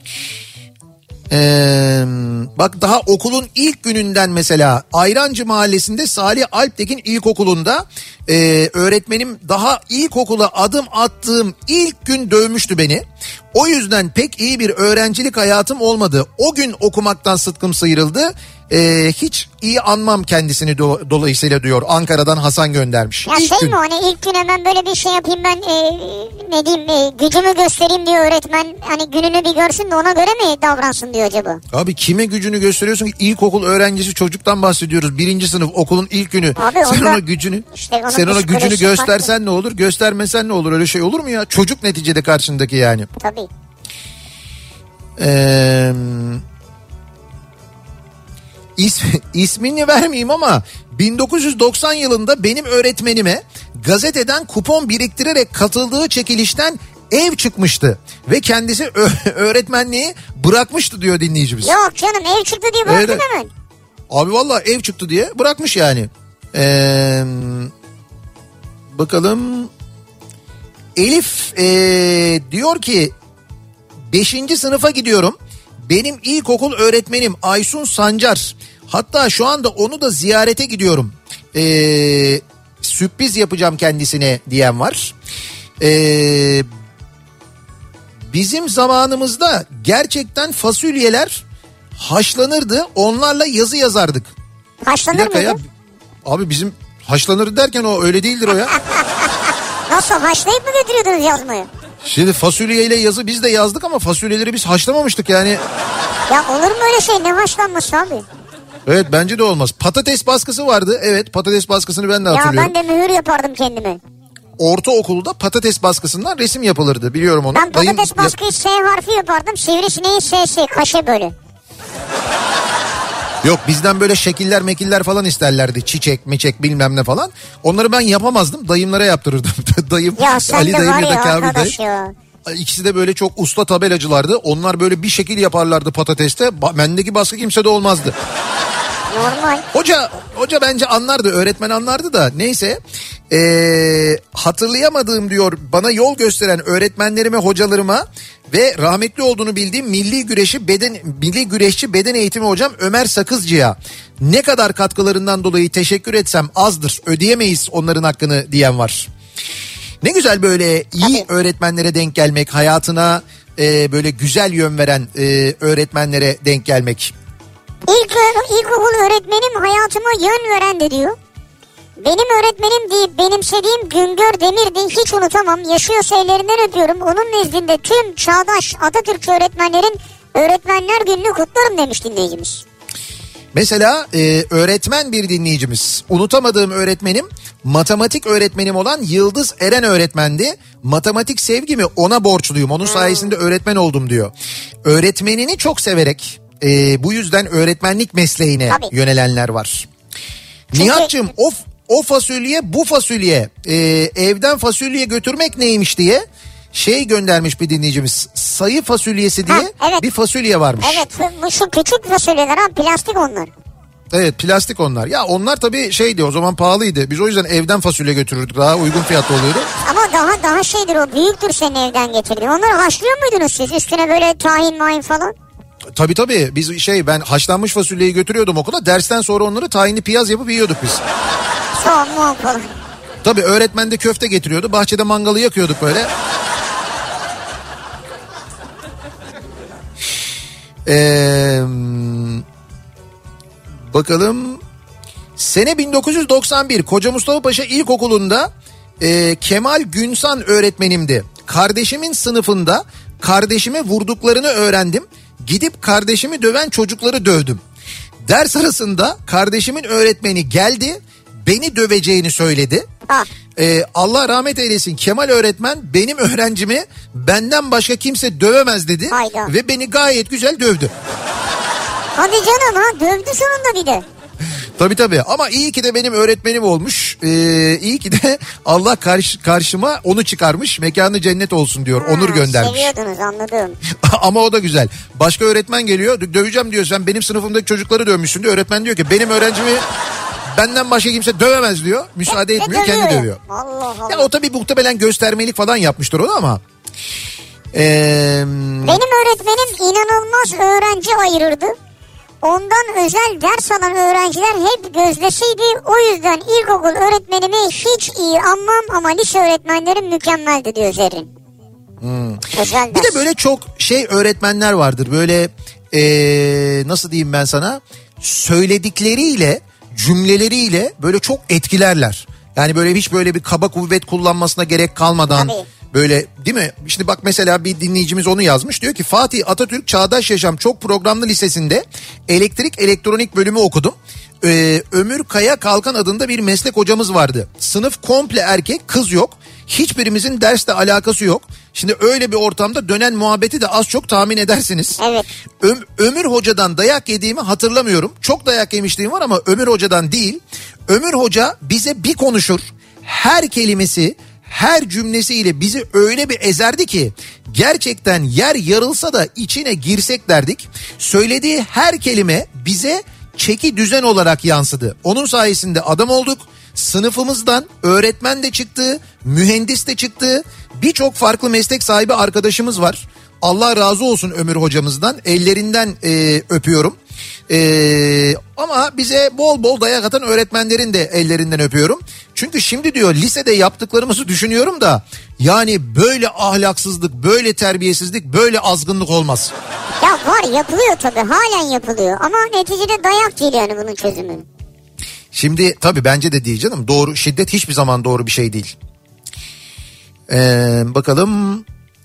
Bak daha okulun ilk gününden mesela Ayrancı Mahallesi'nde Salih Alptekin İlkokulu'nda öğretmenim daha ilkokula adım attığım ilk gün dövmüştü beni. O yüzden pek iyi bir öğrencilik hayatım olmadı. O gün okumaktan sıtkım sıyrıldı. Hiç iyi anmam kendisini dolayısıyla diyor. Ankara'dan Hasan göndermiş. Ya ilk gün. Hani ilk gün hemen böyle bir şey yapayım ben ne diyeyim gücümü göstereyim diyor öğretmen. Hani gününü bir görsün de ona göre mi davransın diyor acaba? Abi kime gücünü gösteriyorsun ki? İlkokul öğrencisi çocuktan bahsediyoruz. 1. sınıf okulun ilk günü. Abi sen ona gücünü göstersen farklı. Ne olur, göstermesen ne olur, öyle şey olur mu ya? Çocuk neticede karşındaki yani. Tabii. İsmini vermeyeyim ama 1990 yılında benim öğretmenime gazeteden kupon biriktirerek katıldığı çekilişten ev çıkmıştı ve kendisi öğretmenliği bırakmıştı diyor dinleyicimiz. Yok canım, ev çıktı diye bıraktın hemen. Abi vallahi ev çıktı diye bırakmış yani. Bakalım. Elif diyor ki 5. sınıfa gidiyorum. Benim ilkokul öğretmenim Aysun Sancar. Hatta şu anda onu da ziyarete gidiyorum. Sürpriz yapacağım kendisine diyen var. Bizim zamanımızda gerçekten fasulyeler haşlanırdı. Onlarla yazı yazardık. Haşlanır mıydı? Ya, abi bizim haşlanır derken o öyle değildir o ya. Nasıl, haşlayıp mı götürüyordunuz yazmayı? Şimdi fasulyeyle yazı biz de yazdık ama fasulyeleri biz haşlamamıştık yani. Ya olur mu öyle şey, ne haşlanması abi? Evet, bence de olmaz. Patates baskısı vardı. Evet, patates baskısını ben de hatırlıyorum. Ya ben de mühür yapardım kendime. Ortaokulda patates baskısından resim yapılırdı, biliyorum onu. Ben patates baskıyı S harfi yapardım. Sivrisineğin S'si, kaşe böyle. Yok, bizden böyle şekiller falan isterlerdi. Çiçek, miçek bilmem ne falan. Onları ben yapamazdım. Dayımlara yaptırırdım. Dayım, ya sen Ali de dayım var ya da arkadaş Kamil dayım. Ya. İkisi de böyle çok usta tabelacılardı. Onlar böyle bir şekil yaparlardı patateste. Bendeki baskı kimsede olmazdı. Normal. Hoca bence anlardı, öğretmen anlardı da neyse. Hatırlayamadığım diyor bana yol gösteren öğretmenlerime, hocalarıma ve rahmetli olduğunu bildiğim milli güreşçi beden eğitimi hocam Ömer Sakızcı'ya ne kadar katkılarından dolayı teşekkür etsem azdır, ödeyemeyiz onların hakkını diyen var. Ne güzel böyle iyi öğretmenlere denk gelmek, hayatına böyle güzel yön veren öğretmenlere denk gelmek. İlkokul öğretmenim hayatıma yön verendi diyor. Benim öğretmenim deyip benimsediğim Güngör Demir'di, hiç unutamam. Yaşıyorsa ellerinden öpüyorum. Onun nezdinde tüm çağdaş Atatürkçü öğretmenlerin Öğretmenler Günü'nü kutlarım demiş dinleyicimiz. Mesela öğretmen bir dinleyicimiz. Unutamadığım öğretmenim matematik öğretmenim olan Yıldız Eren öğretmendi. Matematik sevgimi ona borçluyum. Onun sayesinde öğretmen oldum diyor. Öğretmenini çok severek bu yüzden öğretmenlik mesleğine yönelenler var. Nihat'cığım o fasulye bu fasulye evden fasulye götürmek neymiş diye göndermiş bir dinleyicimiz. Sayı fasulyesi diye evet. bir fasulye varmış. Evet, bu şu küçük fasulyeler ha, plastik onlar. Evet, plastik onlar. Ya onlar tabii o zaman pahalıydı. Biz o yüzden evden fasulye götürürdük. Daha uygun fiyatlı oluyordu. Ama daha şeydir o, büyüktür senin evden getirdiğin. Onları haşlıyor muydunuz siz? Üstüne böyle tahin falan? Tabii biz ben haşlanmış fasulyeyi götürüyordum okula. Dersten sonra onları tahinli piyaz yapıp yiyorduk biz. Soğan falan. Tabii öğretmen de köfte getiriyordu. Bahçede mangalı yakıyorduk böyle. Bakalım. Sene 1991 Koca Mustafa Paşa İlkokulu'nda Kemal Günsan öğretmenimdi. Kardeşimin sınıfında kardeşime vurduklarını öğrendim. Gidip kardeşimi döven çocukları dövdüm. Ders arasında kardeşimin öğretmeni geldi, beni döveceğini söyledi. Allah rahmet eylesin, Kemal öğretmen benim öğrencimi benden başka kimse dövemez dedi. Hayda. Ve beni gayet güzel dövdü. Hadi canım, ha dövdü sonunda bir de. Tabii ama iyi ki de benim öğretmenim olmuş. İyi ki de Allah karşıma onu çıkarmış. Mekanı cennet olsun diyor. Onur göndermiş. Seviyordunuz, anladım. Ama o da güzel. Başka öğretmen geliyor, döveceğim diyor, sen benim sınıfımdaki çocukları dövmüşsün diyor. Öğretmen diyor ki benim öğrencimi benden başka kimse dövemez diyor. Müsaade etmiyor, kendi dövüyor. Allah. Ya o tabii muhtemelen göstermelik falan yapmıştır onu ama. Benim öğretmenim inanılmaz öğrenci ayırırdı. Ondan özel ders alan öğrenciler hep gözdesiydi. O yüzden ilkokul öğretmenimi hiç iyi anmam ama lise öğretmenlerim mükemmeldi diyor Zerrin. Özel ders. Bir de böyle çok öğretmenler vardır. Böyle nasıl diyeyim ben sana? Söyledikleriyle, cümleleriyle böyle çok etkilerler. Yani böyle hiç böyle bir kaba kuvvet kullanmasına gerek kalmadan. Tabii. Böyle değil mi? Şimdi bak mesela bir dinleyicimiz onu yazmış. Diyor ki Fatih Atatürk Çağdaş Yaşam Çok Programlı Lisesi'nde elektrik elektronik bölümü okudum. Ömür Kaya Kalkan adında bir meslek hocamız vardı. Sınıf komple erkek, kız yok. Hiçbirimizin dersle alakası yok. Şimdi öyle bir ortamda dönen muhabbeti de az çok tahmin edersiniz. Evet. Ömür Hoca'dan dayak yediğimi hatırlamıyorum. Çok dayak yemişliğim var ama Ömür Hoca'dan değil. Ömür Hoca bize bir konuşur. Her kelimesi, her cümlesiyle bizi öyle bir ezerdi ki gerçekten yer yarılsa da içine girsek derdik. Söylediği her kelime bize çeki düzen olarak yansıdı. Onun sayesinde adam olduk. Sınıfımızdan öğretmen de çıktı, mühendis de çıktı. Birçok farklı meslek sahibi arkadaşımız var. Allah razı olsun Ömür hocamızdan. Ellerinden öpüyorum. Ama bize bol bol dayak atan öğretmenlerin de ellerinden öpüyorum. Çünkü şimdi diyor lisede yaptıklarımızı düşünüyorum da yani böyle ahlaksızlık, böyle terbiyesizlik, böyle azgınlık olmaz. Ya var, yapılıyor tabii, halen yapılıyor ama neticede dayak değil yani bunun çözümü. Şimdi tabii bence de değil canım. Doğru, şiddet hiçbir zaman doğru bir şey değil. Bakalım.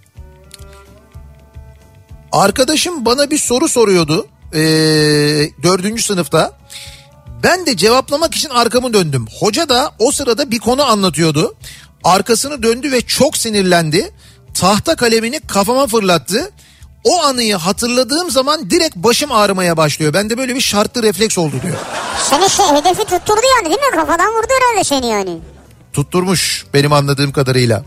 Arkadaşım bana bir soru soruyordu 4. sınıfta. Ben de cevaplamak için arkamı döndüm. Hoca da o sırada bir konu anlatıyordu. Arkasını döndü ve çok sinirlendi. Tahta kalemini kafama fırlattı. O anıyı hatırladığım zaman direkt başım ağrımaya başlıyor. Bende böyle bir şartlı refleks oldu diyor. Seni hedefi tutturdu yani değil mi? Kafadan vurdu herhalde seni yani. Tutturmuş benim anladığım kadarıyla.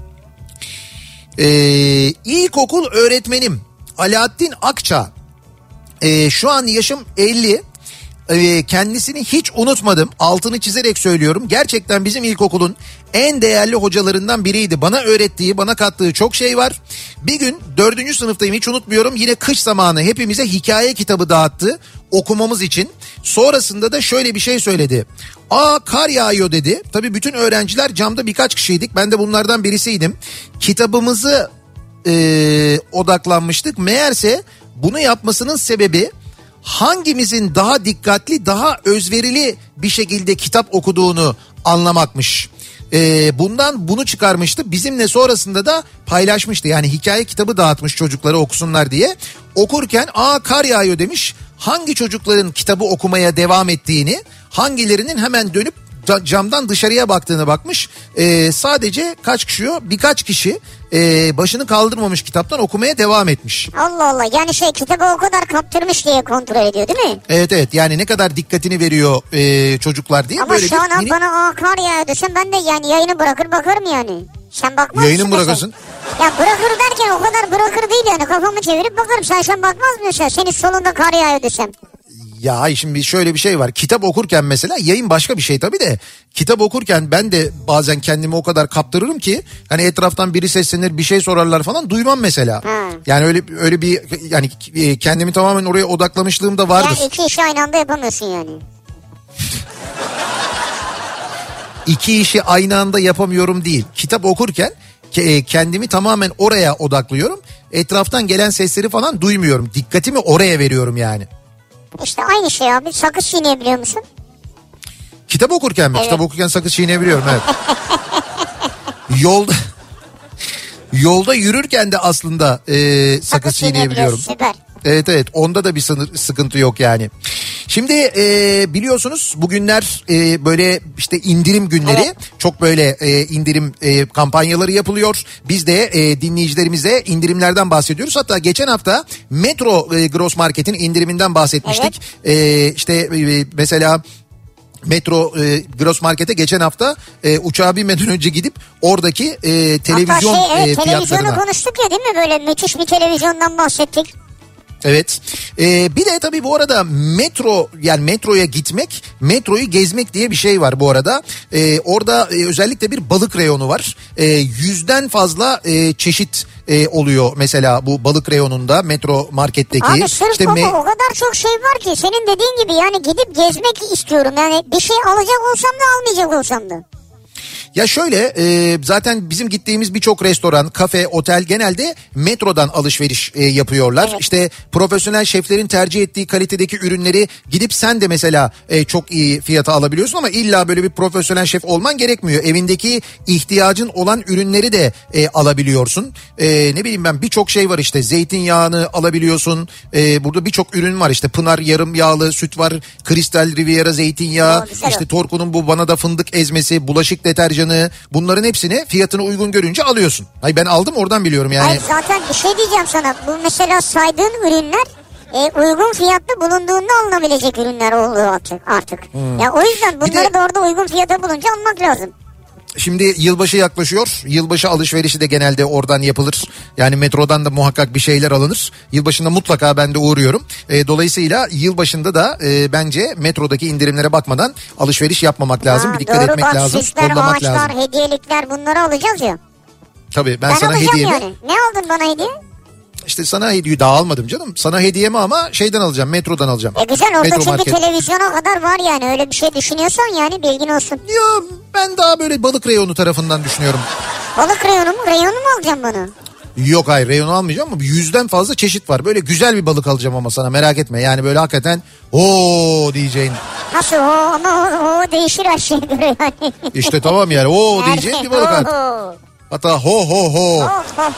İlkokul öğretmenim Alaaddin Akça. Şu an yaşım 50. Kendisini hiç unutmadım. Altını çizerek söylüyorum. Gerçekten bizim ilkokulun en değerli hocalarından biriydi. Bana öğrettiği, bana kattığı çok şey var. Bir gün 4. sınıftayım, hiç unutmuyorum. Yine kış zamanı hepimize hikaye kitabı dağıttı okumamız için. Sonrasında da şöyle bir şey söyledi. Kar yağıyor dedi. Tabii bütün öğrenciler camda, birkaç kişiydik. Ben de bunlardan birisiydim. Kitabımızı odaklanmıştık. Meğerse bunu yapmasının sebebi hangimizin daha dikkatli, daha özverili bir şekilde kitap okuduğunu anlamakmış. Bundan bunu çıkarmıştı. Bizimle sonrasında da paylaşmıştı. Yani hikaye kitabı dağıtmış çocuklara okusunlar diye. Okurken kar yağıyor demiş. Hangi çocukların kitabı okumaya devam ettiğini, hangilerinin hemen dönüp camdan dışarıya baktığını bakmış. Sadece kaç kişi o? Birkaç kişi başını kaldırmamış kitaptan okumaya devam etmiş. Allah Allah, yani kitabı o kadar kaptırmış diye kontrol ediyor değil mi? Evet yani ne kadar dikkatini veriyor çocuklar diye. Ama böyle şu an mini... bana kar yağıyor desem ben de yani yayını bırakır bakarım yani. Sen bakmaz Yayını mısın bırakırsın. Ya bırakır derken o kadar bırakır değil yani, kafamı çevirip bakarım. Sen bakmaz mısın mesela, senin solunda kar yağıyor desem? Ya şimdi şöyle bir şey var. Kitap okurken mesela, yayın başka bir şey tabii de. Kitap okurken ben de bazen kendimi o kadar kaptırırım ki hani etraftan biri seslenir, bir şey sorarlar falan, duymam mesela. Yani öyle bir yani kendimi tamamen oraya odaklamışlığım da vardır. Yani iki işi aynı anda yapamıyorsun yani. İki işi aynı anda yapamıyorum değil. Kitap okurken kendimi tamamen oraya odaklıyorum. Etraftan gelen sesleri falan duymuyorum. Dikkatimi oraya veriyorum yani. İşte aynı şey abi. Sakız çiğneyebiliyor musun? Kitap okurken mi? Evet. Kitap okurken sakız çiğneyebiliyorum, evet. Yolda yürürken de aslında sakız çiğneyebiliyorum. Süper. Evet onda da bir sıkıntı yok yani. Şimdi biliyorsunuz bugünler böyle işte indirim günleri, evet. Çok böyle indirim kampanyaları yapılıyor. Biz de dinleyicilerimize indirimlerden bahsediyoruz. Hatta geçen hafta Metro Gross Market'in indiriminden bahsetmiştik. Evet. İşte mesela Metro Gross Market'e geçen hafta uçağa binmeden önce gidip oradaki televizyon fiyatlarına. Televizyonu konuştuk ya değil mi, böyle müthiş bir televizyondan bahsettik. Evet. Bir de tabii bu arada metroya gitmek, metroyu gezmek diye bir şey var bu arada. Orada özellikle bir balık reyonu var. 100'den fazla çeşit oluyor mesela bu balık reyonunda, Metro Market'teki. Abi sırf işte o kadar çok şey var ki senin dediğin gibi, yani gidip gezmek istiyorum. Yani bir şey alacak olsam da almayacak olsam da. Ya şöyle zaten bizim gittiğimiz birçok restoran, kafe, otel genelde metrodan alışveriş yapıyorlar. Evet. İşte profesyonel şeflerin tercih ettiği kalitedeki ürünleri gidip sen de mesela çok iyi fiyata alabiliyorsun ama illa böyle bir profesyonel şef olman gerekmiyor. Evindeki ihtiyacın olan ürünleri de alabiliyorsun. Ne bileyim ben, birçok şey var işte, zeytinyağını alabiliyorsun. Burada birçok ürün var işte, Pınar yarım yağlı süt var, Kristal Riviera zeytinyağı, işte Torku'nun bu bana da fındık ezmesi, bulaşık deterjanı. Bunların hepsini fiyatını uygun görünce alıyorsun. Hayır, ben aldım, oradan biliyorum yani. Hayır, zaten bir şey diyeceğim sana. Bu mesela saydığın ürünler uygun fiyatlı bulunduğunda alınabilecek ürünler oluyor artık. Ya o yüzden bunları da orada uygun fiyata bulunca almak lazım. Şimdi yılbaşı yaklaşıyor. Yılbaşı alışverişi de genelde oradan yapılır. Yani metrodan da muhakkak bir şeyler alınır. Yılbaşında mutlaka ben de uğruyorum. Dolayısıyla yılbaşında da bence metrodaki indirimlere bakmadan alışveriş yapmamak lazım. Bir dikkat etmek lazım. Süsler, ağaçlar, hediyelikler, bunları alacağız ya. Tabii ben sana hediyemi... Yani. Ne aldın bana hediye? İşte sana hediye daha almadım canım. Sana hediyemi ama şeyden alacağım, metrodan alacağım. Güzel, orada Metro çünkü market. televizyona kadar var yani, öyle bir şey düşünüyorsan yani bilgin olsun. Ya ben daha böyle balık reyonu tarafından düşünüyorum. Balık reyonu mu? Reyonu mu alacağım bana? Yok hayır, reyonu almayacağım ama 100'den fazla çeşit var. Böyle güzel bir balık alacağım ama sana, merak etme. Yani böyle hakikaten ooo diyeceğin. Nasıl o? Ama o değişir her şeye göre yani. İşte tamam yani ooo diyeceğin bir balık artık. Hatta ho ho ho.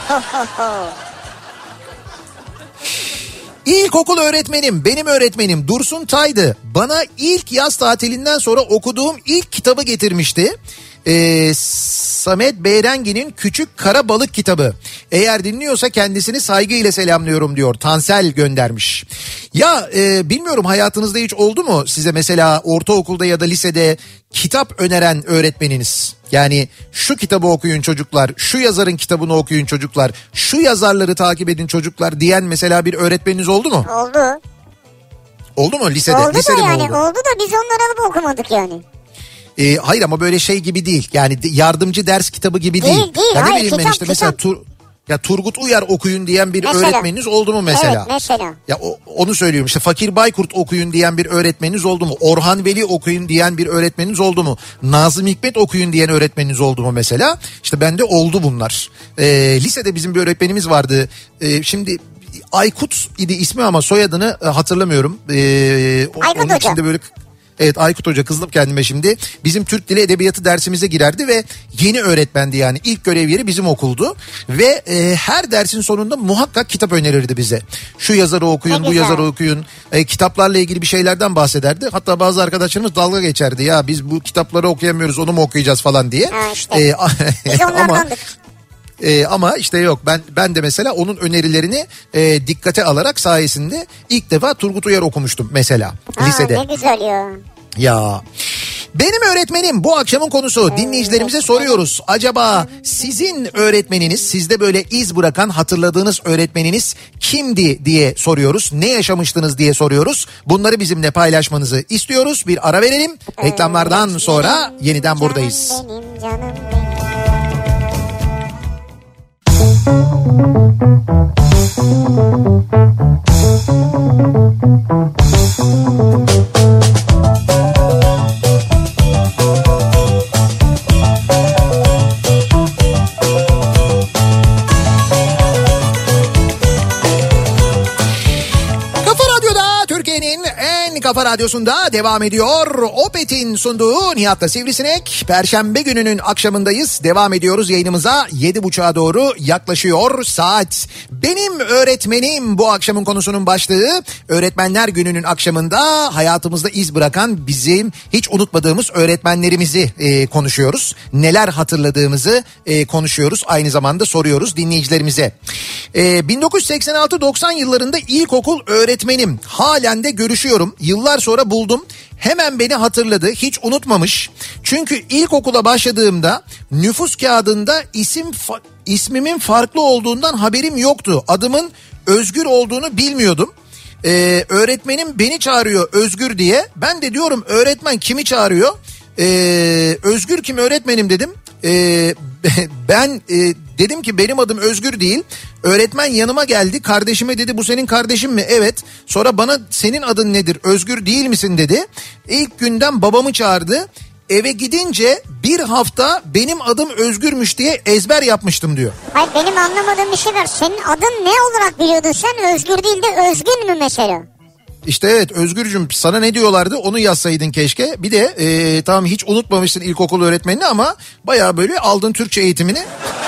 İlkokul öğretmenim, benim öğretmenim Dursun Tay'dı. Bana ilk yaz tatilinden sonra okuduğum ilk kitabı getirmişti. Samet Beyrengi'nin Küçük Kara Balık kitabı. Eğer dinliyorsa kendisini saygıyla selamlıyorum diyor. Tansel göndermiş. Ya bilmiyorum, hayatınızda hiç oldu mu size mesela ortaokulda ya da lisede kitap öneren öğretmeniniz? Yani şu kitabı okuyun çocuklar, şu yazarın kitabını okuyun çocuklar, şu yazarları takip edin çocuklar diyen mesela bir öğretmeniniz oldu mu? Oldu. Oldu mu lisede? Oldu lisede da yani oldu? Oldu da biz onları alıp okumadık yani. Hayır ama böyle şey gibi değil. Yani yardımcı ders kitabı gibi değil. Değil. Ya Hayır, ben işte mesela Turgut Uyar okuyun diyen bir öğretmeniniz oldu mu mesela? Evet, mesela. Ya onu söylüyorum işte, Fakir Baykurt okuyun diyen bir öğretmeniniz oldu mu? Orhan Veli okuyun diyen bir öğretmeniniz oldu mu? Nazım Hikmet okuyun diyen öğretmeniniz oldu mu mesela? İşte bende oldu bunlar. Lisede bizim bir öğretmenimiz vardı. Şimdi Aykut idi ismi ama soyadını hatırlamıyorum. Aykut Hoca. Böyle... Evet, Aykut Hoca, kızdım kendime şimdi. Bizim Türk Dili Edebiyatı dersimize girerdi ve yeni öğretmendi yani. İlk görev yeri bizim okuldu. Ve her dersin sonunda muhakkak kitap önerirdi bize. Şu yazarı okuyun, bu yazarı okuyun. Kitaplarla ilgili bir şeylerden bahsederdi. Hatta bazı arkadaşlarımız dalga geçerdi. Ya biz bu kitapları okuyamıyoruz, onu mu okuyacağız falan diye. İşte. Biz onlardandık. Ama işte yok, ben de mesela onun önerilerini dikkate alarak sayesinde ilk defa Turgut Uyar okumuştum mesela lisede. Ne güzel ya. Ya benim öğretmenim bu akşamın konusu. Dinleyicilerimize soruyoruz. Acaba sizin öğretmeniniz, sizde böyle iz bırakan hatırladığınız öğretmeniniz kimdi diye soruyoruz. Ne yaşamıştınız diye soruyoruz. Bunları bizimle paylaşmanızı istiyoruz. Bir ara verelim. Reklamlardan sonra yeniden buradayız. Benim canım benim. Kafa Radyosu'nda devam ediyor. Opet'in sunduğu Nihat'la Sivrisinek. Perşembe gününün akşamındayız. Devam ediyoruz yayınımıza. 7.30'a doğru yaklaşıyor saat. Benim öğretmenim bu akşamın konusunun başlığı. Öğretmenler gününün akşamında hayatımızda iz bırakan bizim hiç unutmadığımız öğretmenlerimizi konuşuyoruz. Neler hatırladığımızı konuşuyoruz. Aynı zamanda soruyoruz dinleyicilerimize. 1986-90 yıllarında ilkokul öğretmenim. Halen de görüşüyorum. Yıllar sonra buldum. Hemen beni hatırladı. Hiç unutmamış. Çünkü ilkokula başladığımda nüfus kağıdında ismimin farklı olduğundan haberim yoktu. Adımın Özgür olduğunu bilmiyordum. Öğretmenim beni çağırıyor Özgür diye. Ben de diyorum öğretmen kimi çağırıyor? Özgür kim öğretmenim dedim. Ben dedim ki benim adım Özgür değil. Öğretmen yanıma geldi, kardeşime dedi bu senin kardeşin mi? Evet. Sonra bana senin adın nedir, Özgür değil misin dedi. İlk günden babamı çağırdı. Eve gidince bir hafta benim adım Özgürmüş diye ezber yapmıştım diyor. Hayır, benim anlamadığım bir şey var. Senin adın ne olarak biliyordun sen? Özgür değil de Özgün mü mesela? İşte evet, Özgürcüm sana ne diyorlardı onu yazsaydın keşke. Bir de tamam hiç unutmamışsın ilkokul öğretmenini ama bayağı böyle aldın Türkçe eğitimini.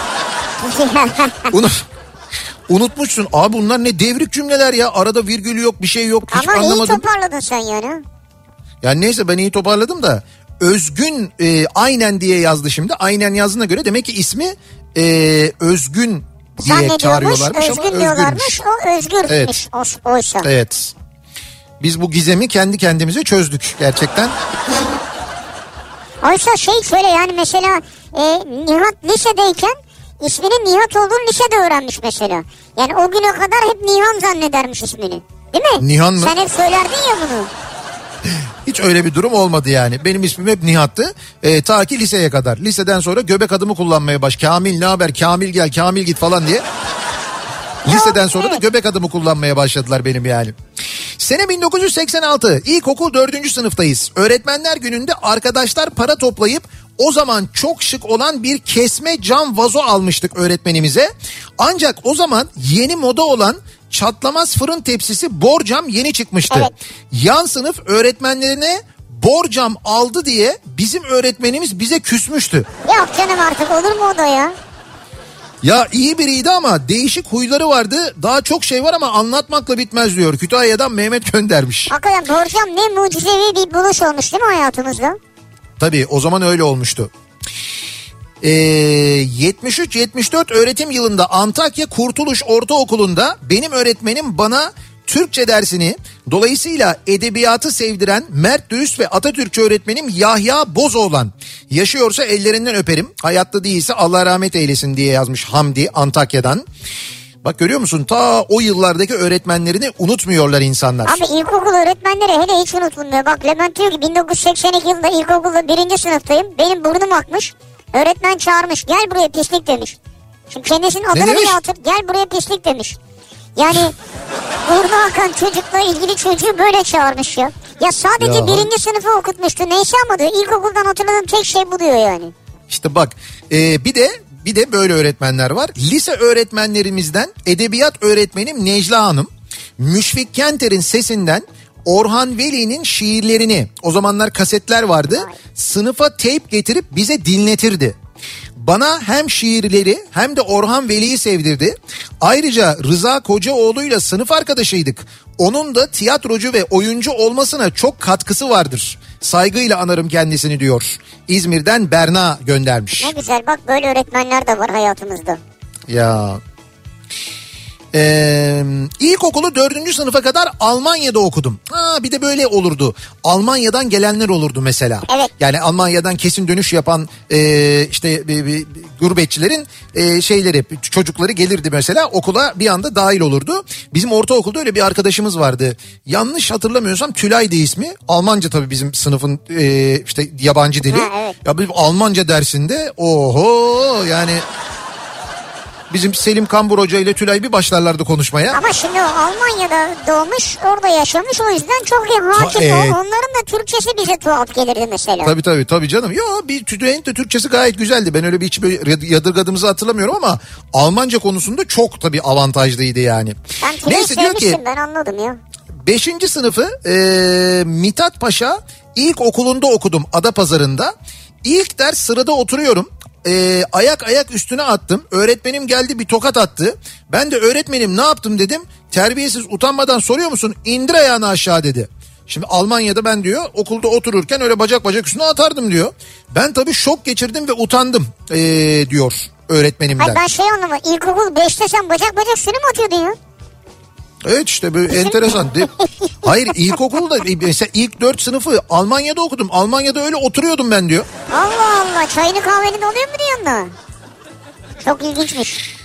Unutmuşsun. Abi bunlar ne devrik cümleler ya. Arada virgül yok, bir şey yok. Hiç ama anlamadım. iyi toparladın sen yani. Yani neyse, ben iyi toparladım da. Özgün aynen diye yazdı şimdi. Aynen yazdığına göre demek ki ismi Özgün diye çağırıyorlarmış ama Özgün diyorlarmış. O Özgürmüş. Evet. Oysa. Evet. Biz bu gizemi kendi kendimize çözdük gerçekten. Oysa şöyle yani mesela Nihat lisedeyken isminin Nihat olduğunu lisede öğrenmiş mesela. Yani o güne kadar hep Nihan zannedermiş ismini. Değil mi? Nihan mı? Sen hep söylerdin ya bunu. Hiç öyle bir durum olmadı yani. Benim ismim hep Nihat'tı. Ta ki liseye kadar. Liseden sonra göbek adımı kullanmaya Kamil ne haber? Kamil gel, Kamil git falan diye. Liseden sonra da göbek adımı kullanmaya başladılar benim yani. Sene 1986. İlkokul 4. sınıftayız. Öğretmenler gününde arkadaşlar para toplayıp o zaman çok şık olan bir kesme cam vazo almıştık öğretmenimize. Ancak o zaman yeni moda olan çatlamaz fırın tepsisi borcam yeni çıkmıştı. Evet. Yan sınıf öğretmenlerine borcam aldı diye bizim öğretmenimiz bize küsmüştü. Yok canım, artık olur mu o da ya? Ya iyi biriydi ama değişik huyları vardı. Daha çok şey var ama anlatmakla bitmez diyor. Kütahya'dan Mehmet göndermiş. Hakikaten borcam ne mucizevi bir buluş olmuş değil mi hayatımızda? Tabii o zaman öyle olmuştu. 73-74 öğretim yılında Antakya Kurtuluş Ortaokulu'nda benim öğretmenim bana Türkçe dersini, dolayısıyla edebiyatı sevdiren Mert Dürüst ve Atatürkçe öğretmenim Yahya Bozoğlan. Yaşıyorsa ellerinden öperim, hayatta değilse Allah rahmet eylesin diye yazmış Hamdi Antakya'dan. Bak görüyor musun, ta o yıllardaki öğretmenlerini unutmuyorlar insanlar. Abi ilkokul öğretmenleri hele hiç unutulmuyor. Bak Levent diyor ki 1982 yılında ilkokulda 1. sınıftayım. Benim burnum akmış. Öğretmen çağırmış, gel buraya pislik demiş. Şimdi kendisinin adını bile hatır, gel buraya pislik demiş. Yani burnu akan çocukla ilgili çocuğu böyle çağırmış ya. Ya sadece ya. 1. sınıfı okutmuştu, neyse ama diyor ilkokuldan hatırladığım tek şey bu diyor yani. İşte bak bir de böyle öğretmenler var. Lise öğretmenlerimizden edebiyat öğretmenim Necla Hanım, Müşfik Kenter'in sesinden Orhan Veli'nin şiirlerini, o zamanlar kasetler vardı, sınıfa teyp getirip bize dinletirdi. Bana hem şiirleri hem de Orhan Veli'yi sevdirdi. Ayrıca Rıza Kocaoğlu'yla sınıf arkadaşıydık. Onun da tiyatrocu ve oyuncu olmasına çok katkısı vardır. Saygıyla anarım kendisini diyor. İzmir'den Berna göndermiş. Ne güzel, bak böyle öğretmenler de var hayatımızda. Ya... İlkokulu 4. sınıfa kadar Almanya'da okudum. Bir de böyle olurdu. Almanya'dan gelenler olurdu mesela. Evet. Yani Almanya'dan kesin dönüş yapan işte gurbetçilerin şeyleri, çocukları gelirdi mesela, okula bir anda dahil olurdu. Bizim ortaokulda öyle bir arkadaşımız vardı. Yanlış hatırlamıyorsam Tülay'dı ismi. Almanca tabii bizim sınıfın işte yabancı dili. Evet. Ya bizim Almanca dersinde oho yani... Bizim Selim Kambur Hoca ile Tülay bir başlarlardı konuşmaya. Ama şimdi o Almanya'da doğmuş, orada yaşamış, o yüzden çok iyi hakim. Onların da Türkçesi bize tuhaf gelirdi mesela. Tabii canım. Bir Tülay'ın da Türkçesi gayet güzeldi. Ben öyle bir hiç böyle yadırgadığımızı hatırlamıyorum ama Almanca konusunda çok tabii avantajlıydı yani. Ben Tülay'ı sevmiştim, ben anladım ya. 5. sınıfı Mithat Paşa İlkokulu'nda okudum, Adapazarı'nda. İlk ders sırada oturuyorum. Ayak üstüne attım. Öğretmenim geldi, bir tokat attı. Ben de öğretmenim ne yaptım dedim. Terbiyesiz, utanmadan soruyor musun? İndir ayağını aşağı dedi. Şimdi Almanya'da ben diyor okulda otururken öyle bacak üstüne atardım diyor. Ben tabii şok geçirdim ve utandım diyor öğretmenimden. Hayır, ben şey anlamadım. İlkokul 5'te sen bacak üstüne mi atıyordun ya? Evet, işte böyle enteresan. Hayır, ilkokulda mesela ilk 4 sınıfı Almanya'da okudum. Almanya'da öyle oturuyordum ben diyor. Allah Allah, çayını kahveni de oluyor mu diyor yanına? Çok ilginçmiş.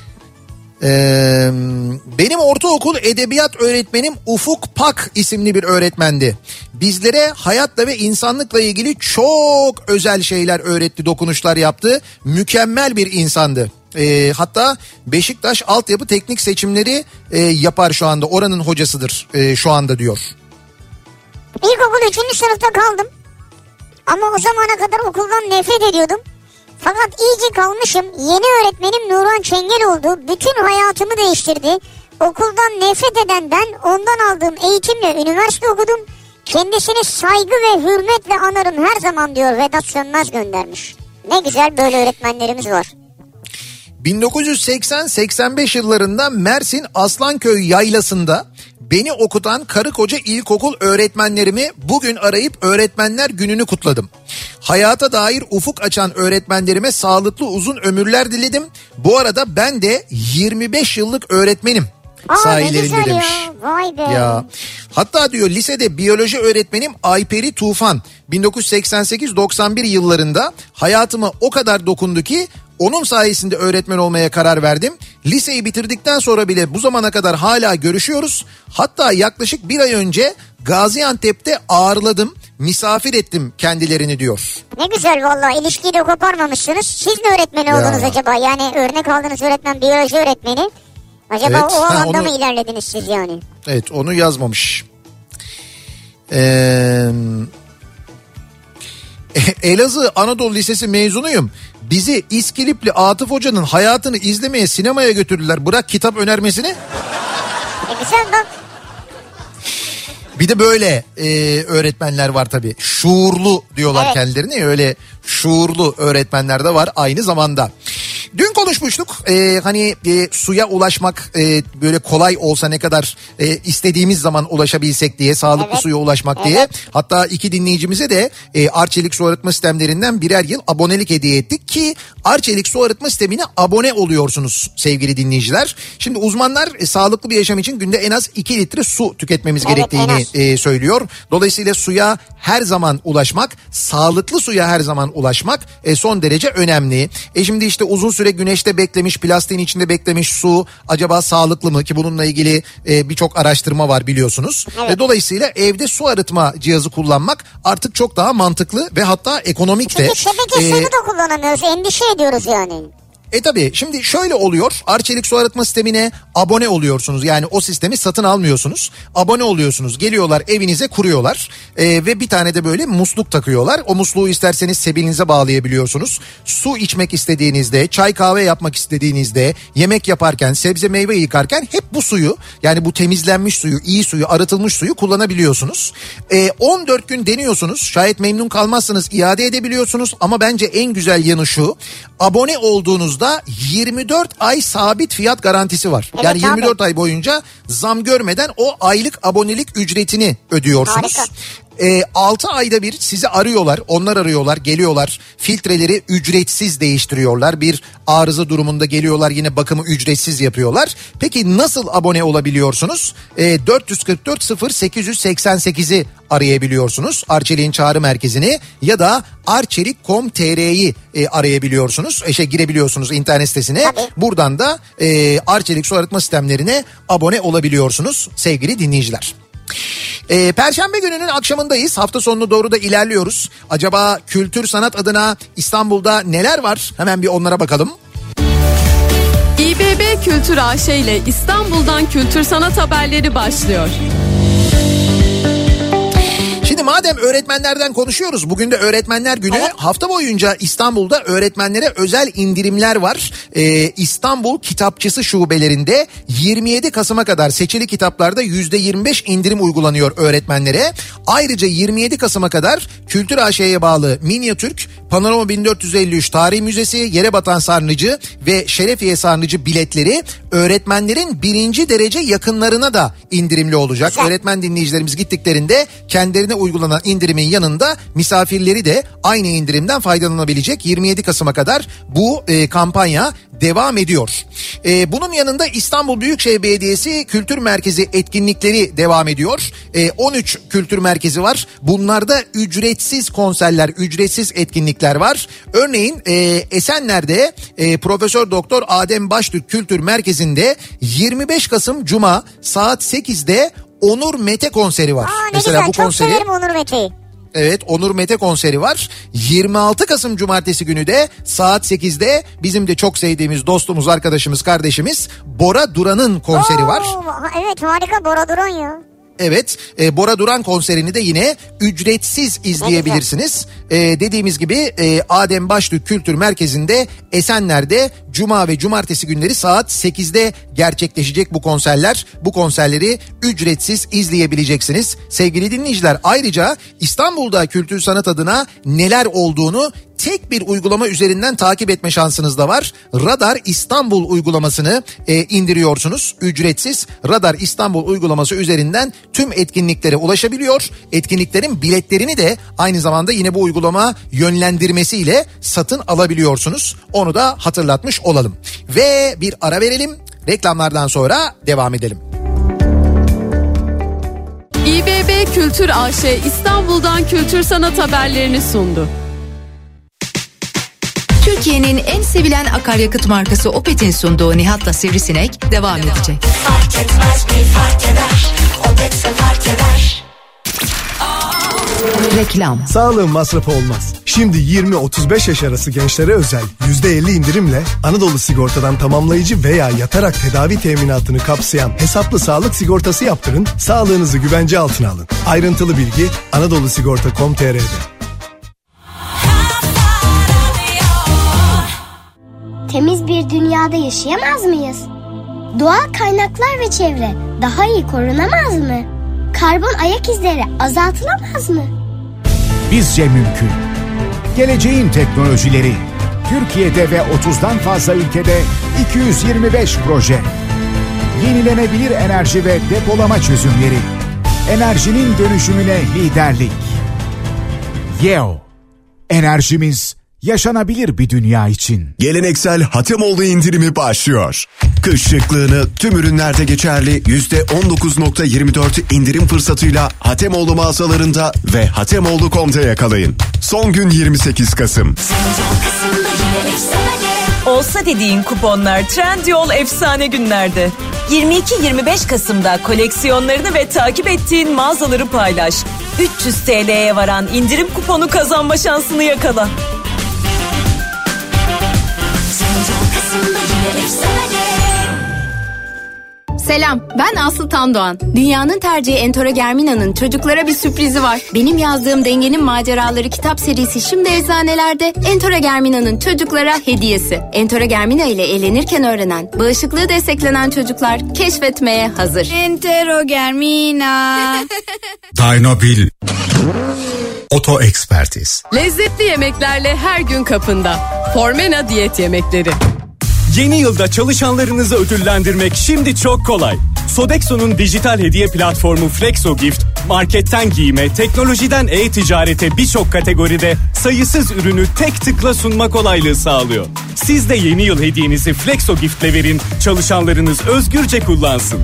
Benim ortaokul edebiyat öğretmenim Ufuk Pak isimli bir öğretmendi. Bizlere hayatla ve insanlıkla ilgili çok özel şeyler öğretti, dokunuşlar yaptı. Mükemmel bir insandı. Hatta Beşiktaş altyapı teknik seçimleri yapar şu anda. Oranın hocasıdır şu anda diyor. İlkokul 3. sınıfta kaldım. Ama o zamana kadar okuldan nefret ediyordum. Fakat iyice kalmışım. Yeni öğretmenim Nurhan Çengel oldu. Bütün hayatımı değiştirdi. Okuldan nefret eden ben, ondan aldığım eğitimle üniversite okudum. Kendisini saygı ve hürmetle anarım her zaman diyor, Vedat Sönmez göndermiş. Ne güzel böyle öğretmenlerimiz var. 1980-85 yıllarında Mersin Aslanköy Yaylası'nda beni okutan karı koca ilkokul öğretmenlerimi bugün arayıp öğretmenler gününü kutladım. Hayata dair ufuk açan öğretmenlerime sağlıklı uzun ömürler diledim. Bu arada ben de 25 yıllık öğretmenim. Sahilerinde demiş. Ya. Vay be. Ya. Hatta diyor lisede biyoloji öğretmenim Ayperi Tufan 1988-91 yıllarında hayatıma o kadar dokundu ki onun sayesinde öğretmen olmaya karar verdim. Liseyi bitirdikten sonra bile bu zamana kadar hala görüşüyoruz. Hatta yaklaşık bir ay önce Gaziantep'te ağırladım, misafir ettim kendilerini diyor. Ne güzel vallahi, ilişkiyi de koparmamışsınız. Siz ne öğretmeni oldunuz acaba? Yani örnek aldığınız öğretmen biyoloji öğretmeni. Acaba evet, o alanda mı ilerlediniz siz yani? Evet, onu yazmamış. Elazığ Anadolu Lisesi mezunuyum. Bizi İskilipli Atıf Hoca'nın hayatını izlemeye sinemaya götürdüler. Bırak kitap önermesini. Güzel bak. Bir de böyle öğretmenler var tabii. Şuurlu diyorlar evet, kendilerine. Öyle şuurlu öğretmenler de var aynı zamanda. Dün konuşmuştuk hani suya ulaşmak böyle kolay olsa ne kadar istediğimiz zaman ulaşabilsek diye, sağlıklı suya ulaşmak diye. Hatta 2 dinleyicimize de Arçelik Su Arıtma Sistemlerinden birer yıl abonelik hediye ettik ki Arçelik Su Arıtma Sistemi'ne abone oluyorsunuz sevgili dinleyiciler. Şimdi uzmanlar sağlıklı bir yaşam için günde en az 2 litre su tüketmemiz gerektiğini söylüyor. Dolayısıyla suya her zaman ulaşmak, sağlıklı suya her zaman ulaşmak son derece önemli. Şimdi işte uzun süre güneşte beklemiş, plastiğin içinde beklemiş su acaba sağlıklı mı, ki bununla ilgili birçok araştırma var biliyorsunuz. Evet. Dolayısıyla evde su arıtma cihazı kullanmak artık çok daha mantıklı ve hatta ekonomik de. Çünkü şebeke suyunu da kullanamıyoruz, endişe ediyoruz yani. Tabii şimdi şöyle oluyor. Arçelik su arıtma sistemine abone oluyorsunuz. Yani o sistemi satın almıyorsunuz. Abone oluyorsunuz. Geliyorlar evinize kuruyorlar. Ve bir tane de böyle musluk takıyorlar. O musluğu isterseniz sebilinize bağlayabiliyorsunuz. Su içmek istediğinizde, çay kahve yapmak istediğinizde, yemek yaparken, sebze meyve yıkarken hep bu suyu, yani bu temizlenmiş suyu, iyi suyu, arıtılmış suyu kullanabiliyorsunuz. 14 gün deniyorsunuz. Şayet memnun kalmazsanız iade edebiliyorsunuz. Ama bence en güzel yanı şu: abone olduğunuzda 24 ay sabit fiyat garantisi var. Evet, yani 24 ay boyunca zam görmeden o aylık abonelik ücretini ödüyorsunuz. Harika. 6 ayda bir sizi arıyorlar, onlar arıyorlar, geliyorlar, filtreleri ücretsiz değiştiriyorlar. Bir arıza durumunda geliyorlar, yine bakımı ücretsiz yapıyorlar. Peki nasıl abone olabiliyorsunuz? 444 0888'i arayabiliyorsunuz. Arçelik'in çağrı merkezini ya da arçelik.com.tr'yi arayabiliyorsunuz. Girebiliyorsunuz internet sitesine. Tabii. Buradan da Arçelik su arıtma sistemlerine abone olabiliyorsunuz sevgili dinleyiciler. Perşembe gününün akşamındayız. Hafta sonuna doğru da ilerliyoruz. Acaba kültür sanat adına İstanbul'da neler var? Hemen bir onlara bakalım. İBB Kültür AŞ ile İstanbul'dan kültür sanat haberleri başlıyor. Şimdi madem öğretmenlerden konuşuyoruz, bugün de öğretmenler günü. Evet. Hafta boyunca İstanbul'da öğretmenlere özel indirimler var. İstanbul Kitapçısı şubelerinde 27 Kasım'a kadar seçili kitaplarda %25 indirim uygulanıyor öğretmenlere. Ayrıca 27 Kasım'a kadar Kültür AŞ'ye bağlı Minyatürk, Panorama 1453 Tarih Müzesi, Yerebatan Sarnıcı ve Şerefiye Sarnıcı biletleri öğretmenlerin 1. derece yakınlarına da indirimli olacak. Güzel. Öğretmen dinleyicilerimiz gittiklerinde kendilerine uygulanan indirimin yanında misafirleri de aynı indirimden faydalanabilecek. 27 Kasım'a kadar bu kampanya devam ediyor. Bunun yanında İstanbul Büyükşehir Belediyesi Kültür Merkezi etkinlikleri devam ediyor. 13 kültür merkezi var. Bunlarda ücretsiz konserler, ücretsiz etkinlikler var. Örneğin Esenler'de Profesör Doktor Adem Baştürk Kültür Merkezi'nde 25 Kasım Cuma saat 8'de Onur Mete konseri var. Mesela güzel, bu konseri. Çok severim Onur Mete'yi. Evet, Onur Mete konseri var. 26 Kasım Cumartesi günü de saat 8'de bizim de çok sevdiğimiz dostumuz, arkadaşımız, kardeşimiz Bora Duran'ın konseri var. Evet, harika Bora Duran ya. Evet, Bora Duran konserini de yine ücretsiz izleyebilirsiniz. Dediğimiz gibi Adem Baştürk Kültür Merkezi'nde Esenler'de Cuma ve Cumartesi günleri saat 8'de gerçekleşecek bu konserler. Bu konserleri ücretsiz izleyebileceksiniz sevgili dinleyiciler. Ayrıca İstanbul'da kültür sanat adına neler olduğunu tek bir uygulama üzerinden takip etme şansınız da var. Radar İstanbul uygulamasını indiriyorsunuz. Ücretsiz Radar İstanbul uygulaması üzerinden tüm etkinliklere ulaşabiliyor. Etkinliklerin biletlerini de aynı zamanda yine bu uygulama yönlendirmesiyle satın alabiliyorsunuz. Onu da hatırlatmış olalım. Ve bir ara verelim. Reklamlardan sonra devam edelim. İBB Kültür AŞ İstanbul'dan kültür sanat haberlerini sundu. Türkiye'nin en sevilen akaryakıt markası Opet'in sunduğu Nihat'la Sivrisinek devam edecek. Fark etmez mi fark eder, Opet'se fark eder. Reklam. Sağlığın masrafı olmaz. Şimdi 20-35 yaş arası gençlere özel %50 indirimle Anadolu Sigorta'dan tamamlayıcı veya yatarak tedavi teminatını kapsayan hesaplı sağlık sigortası yaptırın, sağlığınızı güvence altına alın. Ayrıntılı bilgi anadolusigorta.com.tr'de. Temiz bir dünyada yaşayamaz mıyız? Doğal kaynaklar ve çevre daha iyi korunamaz mı? Karbon ayak izleri azaltılamaz mı? Bizce mümkün. Geleceğin teknolojileri. Türkiye'de ve 30'dan fazla ülkede 225 proje. Yenilenebilir enerji ve depolama çözümleri. Enerjinin dönüşümüne liderlik. Yeo. Enerjimiz yaşanabilir bir dünya için. Geleneksel Hatemoğlu indirimi başlıyor. Kış şıklığını tüm ürünlerde geçerli %19.24 indirim fırsatıyla Hatemoğlu mağazalarında ve hatemoğlu.com'da yakalayın. Son gün 28 Kasım. Olsa dediğin kuponlar Trendyol efsane günlerde. 22-25 Kasım'da koleksiyonlarını ve takip ettiğin mağazaları paylaş. 300 TL'ye varan indirim kuponu kazanma şansını yakala. Selam, ben Aslı Tandoğan. Dünyanın tercihi Entera Germina'nın çocuklara bir sürprizi var. Benim yazdığım Dengenin Maceraları kitap serisi şimdi eczanelerde. Entera Germina'nın çocuklara hediyesi. Entera Germina ile eğlenirken öğrenen, bağışıklığı desteklenen çocuklar keşfetmeye hazır. Entera Germina. Dynobil. Oto Ekspertiz. Lezzetli yemeklerle her gün kapında. Formena diyet yemekleri. Yeni yılda çalışanlarınızı ödüllendirmek şimdi çok kolay. Sodexo'nun dijital hediye platformu Flexo Gift, marketten giyime, teknolojiden e-ticarete birçok kategoride sayısız ürünü tek tıkla sunma kolaylığı sağlıyor. Siz de yeni yıl hediyenizi Flexo Gift'le verin, çalışanlarınız özgürce kullansın.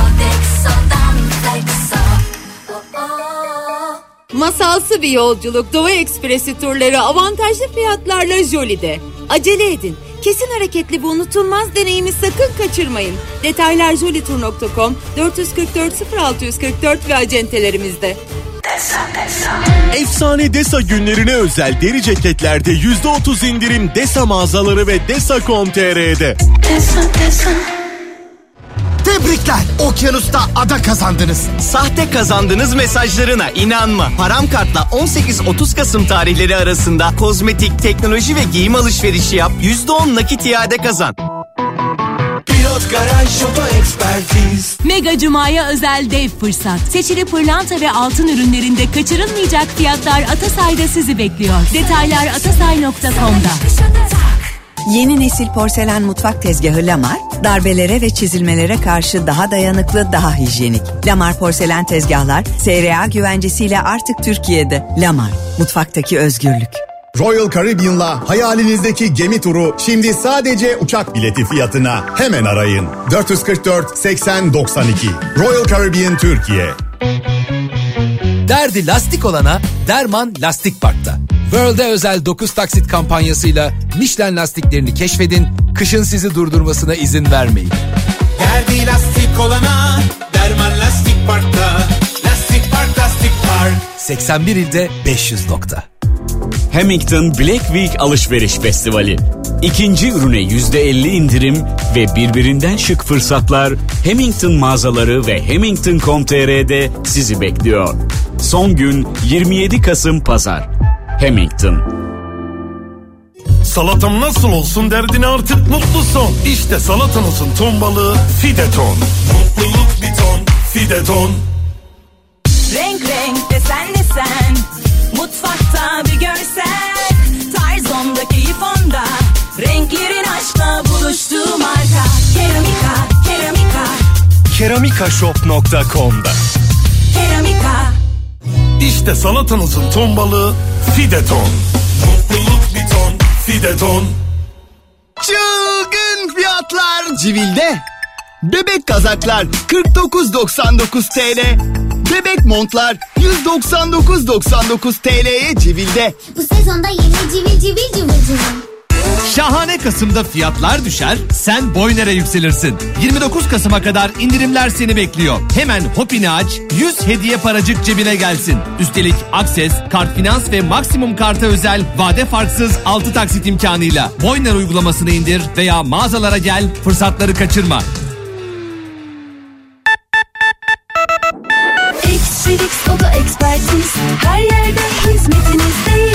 Masalsı bir yolculuk Doğu Ekspresi turları avantajlı fiyatlarla Jolly'de. Acele edin. Kesin hareketli bu unutulmaz deneyimi sakın kaçırmayın. Detaylar jollytour.com, 444 0644 ve acentelerimizde. Efsane Desa günlerine özel deri ceketlerde %30 indirim Desa mağazaları ve Desa.com.tr'de. Tebrikler. Okyanus'ta ada kazandınız. Sahte kazandığınız mesajlarına inanma. Paramkart'la 18-30 Kasım tarihleri arasında kozmetik, teknoloji ve giyim alışverişi yap. %10 nakit iade kazan. Pilot Garaj Oto Ekspertiz. Mega Cuma'ya özel dev fırsat. Seçili pırlanta ve altın ürünlerinde kaçırılmayacak fiyatlar Atasay'da sizi bekliyor. Detaylar atasay.com'da. Yeni nesil porselen mutfak tezgahı Lamar, darbelere ve çizilmelere karşı daha dayanıklı, daha hijyenik. Lamar porselen tezgahlar, SRA güvencesiyle artık Türkiye'de. Lamar, mutfaktaki özgürlük. Royal Caribbean'la hayalinizdeki gemi turu şimdi sadece uçak bileti fiyatına. Hemen arayın. 444 80 92. Royal Caribbean Türkiye. Derdi lastik olana Derman Lastik Park'ta. World'e özel 9 taksit kampanyasıyla Michelin lastiklerini keşfedin, kışın sizi durdurmasına izin vermeyin. Derdi lastik olana Derman Lastik Park'ta. Lastik Park, Lastik Park. 81 ilde 500 nokta. Hamilton Black Week Alışveriş Festivali. İkinci ürüne %50 indirim ve birbirinden şık fırsatlar Hamilton mağazaları ve Hamilton.com.tr'de sizi bekliyor. Son gün 27 Kasım Pazar. Hamilton. Salatam nasıl olsun derdine artık mutlusun. İşte salatanızın ton balığı Fideton. Mutluluk bir ton, Fideton. Renk renk desen desen, mutfakta bir görsen, Tarzon'da keyif onda, renklerin aşkla buluştuğu marka. Keramika, Keramika. Keramikashop.com'da. Keramika. İşte salatanızın ton balığı Fideton. Mutluluk bir ton, Fideton. Çılgın fiyatlar Civil'de. Bebek kazaklar 49.99 TL. Bebek montlar 199.99 TL'ye Civil'de. Bu sezonda yeni civil. Şahane Kasım'da fiyatlar düşer, sen Boyner'e yükselirsin. 29 Kasım'a kadar indirimler seni bekliyor. Hemen Hopin'i aç, 100 hediye paracık cebine gelsin. Üstelik Akses, Kart Finans ve Maksimum Kart'a özel vade farksız 6 taksit imkanıyla Boyner uygulamasını indir veya mağazalara gel, fırsatları kaçırma. Felix Oto Ekspertiz, her yerde hizmetinizdeyiz.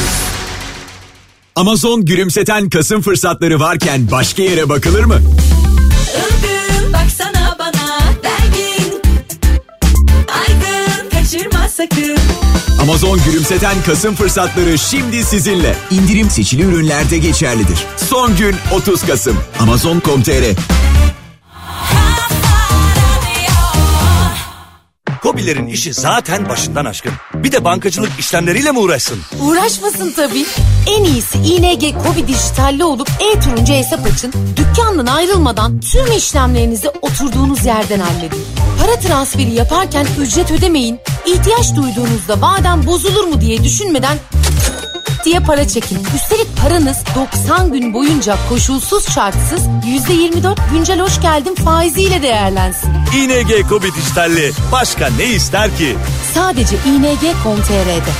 Amazon gülümseten Kasım fırsatları varken başka yere bakılır mı? Ilgın baksana bana dergin, aydın kaçırma sakın. Amazon gülümseten Kasım fırsatları şimdi sizinle. İndirim seçili ürünlerde geçerlidir. Son gün 30 Kasım. Amazon.com.tr. KOBİ'lerin işi zaten başından aşkın. Bir de bankacılık işlemleriyle mi uğraşsın? Uğraşmasın tabii. En iyisi ING KOBİ Dijital'le olup e-turuncu hesap açın. Dükkandan ayrılmadan tüm işlemlerinizi oturduğunuz yerden halledin. Para transferi yaparken ücret ödemeyin. İhtiyaç duyduğunuzda vadem bozulur mu diye düşünmeden diye para çekin. Üstelik paranız 90 gün boyunca koşulsuz şartsız %24 güncel hoş geldin faiziyle değerlensin. ING KOBİ Dijital'li başka ne ister ki? Sadece ING.com.tr'de.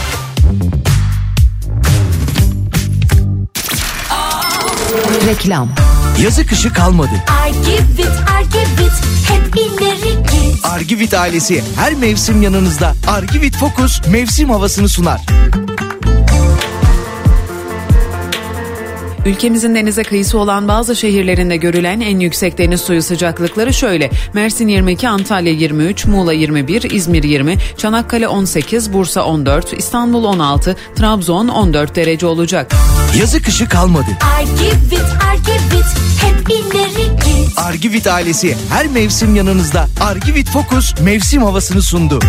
Reklam. Yazı kışı kalmadı. Argivit, Argivit, hep ileri git. Argivit ailesi her mevsim yanınızda. Argivit Focus mevsim havasını sunar. Ülkemizin denize kıyısı olan bazı şehirlerinde görülen en yüksek deniz suyu sıcaklıkları şöyle: Mersin 22, Antalya 23, Muğla 21, İzmir 20, Çanakkale 18, Bursa 14, İstanbul 16, Trabzon 14 derece olacak. Yazı kışı kalmadı. Argivit, Argivit, hep ileri git. Argivit ailesi her mevsim yanınızda. Argivit Focus mevsim havasını sundu.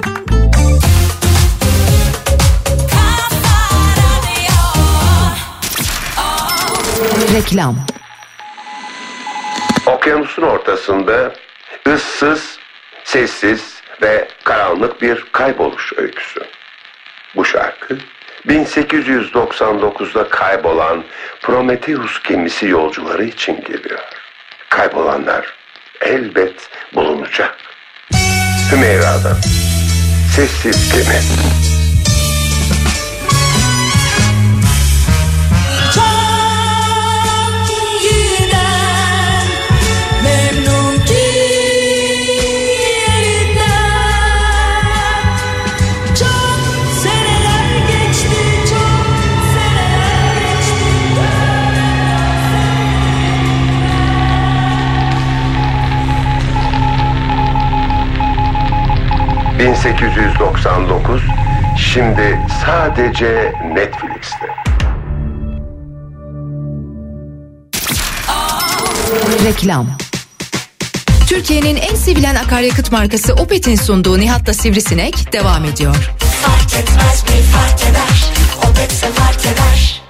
Reklam. Okyanusun ortasında ıssız, sessiz ve karanlık bir kayboluş öyküsü. Bu şarkı 1899'da kaybolan Prometheus gemisi yolcuları için geliyor. Kaybolanlar elbet bulunacak. Hümeyra'dan Sessiz Gemi. ...1899... ...şimdi sadece Netflix'te. Reklam. Türkiye'nin en sevilen akaryakıt markası Opet'in sunduğu Nihat'la Sivrisinek devam ediyor. Fark etmez mi fark eder, Opet'se fark eder.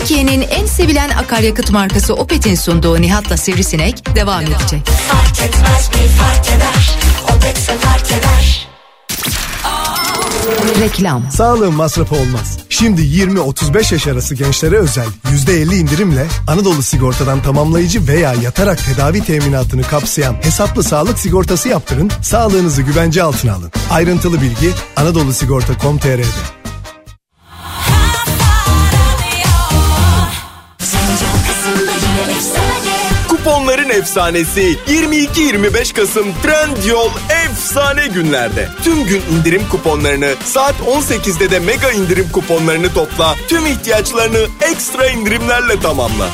Türkiye'nin en sevilen akaryakıt markası Opet'in sunduğu Nihat'la Sivrisinek devam edecek. Fark etmez mi fark eder? Opet'se fark eder. Reklam. Sağlığın masrafı olmaz. Şimdi 20-35 yaş arası gençlere özel %50 indirimle Anadolu Sigorta'dan tamamlayıcı veya yatarak tedavi teminatını kapsayan hesaplı sağlık sigortası yaptırın, sağlığınızı güvence altına alın. Ayrıntılı bilgi anadolusigorta.com.tr'de. Kuponların efsanesi 22-25 Kasım Trendyol efsane günlerde. Tüm gün indirim kuponlarını, saat 18'de de mega indirim kuponlarını topla. Tüm ihtiyaçlarını ekstra indirimlerle tamamla.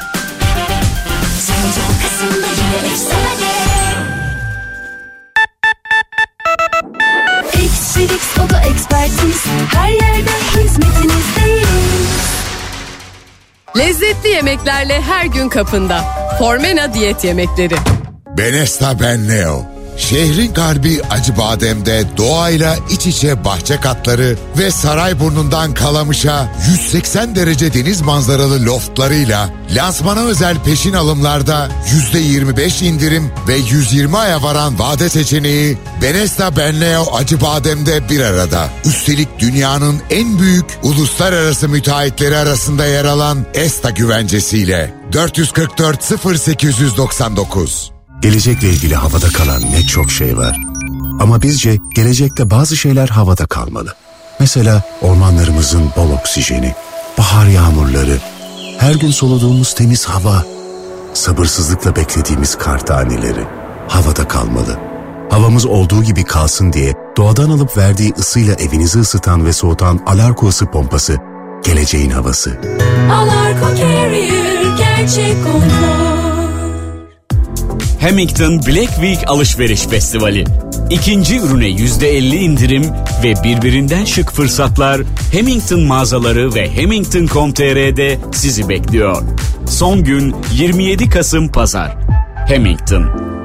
X-Felix Oda Ekspertiz, her yerde hizmetinizdeyiz. Lezzetli yemeklerle her gün kapında. Formena diyet yemekleri. Benesta Ben Leo. Şehrin kalbi Acıbadem'de doğayla iç içe bahçe katları ve Sarayburnu'ndan Kalamış'a 180 derece deniz manzaralı loftlarıyla lansmana özel peşin alımlarda %25 indirim ve 120 aya varan vade seçeneği Benesta Ben Leo Acıbadem'de bir arada. Üstelik dünyanın en büyük uluslararası müteahhitleri arasında yer alan ESTA güvencesiyle 444-0899. Gelecekle ilgili havada kalan ne çok şey var. Ama bizce gelecekte bazı şeyler havada kalmalı. Mesela ormanlarımızın bol oksijeni, bahar yağmurları, her gün soluduğumuz temiz hava, sabırsızlıkla beklediğimiz kar taneleri havada kalmalı. Havamız olduğu gibi kalsın diye doğadan alıp verdiği ısıyla evinizi ısıtan ve soğutan Alarko ısı pompası, geleceğin havası. Alarko Carrier, gerçek konfor. Hamilton Black Week Alışveriş Festivali. İkinci ürüne %50 indirim ve birbirinden şık fırsatlar Hamilton mağazaları ve Hamilton.com.tr'de sizi bekliyor. Son gün 27 Kasım Pazar. Hamilton.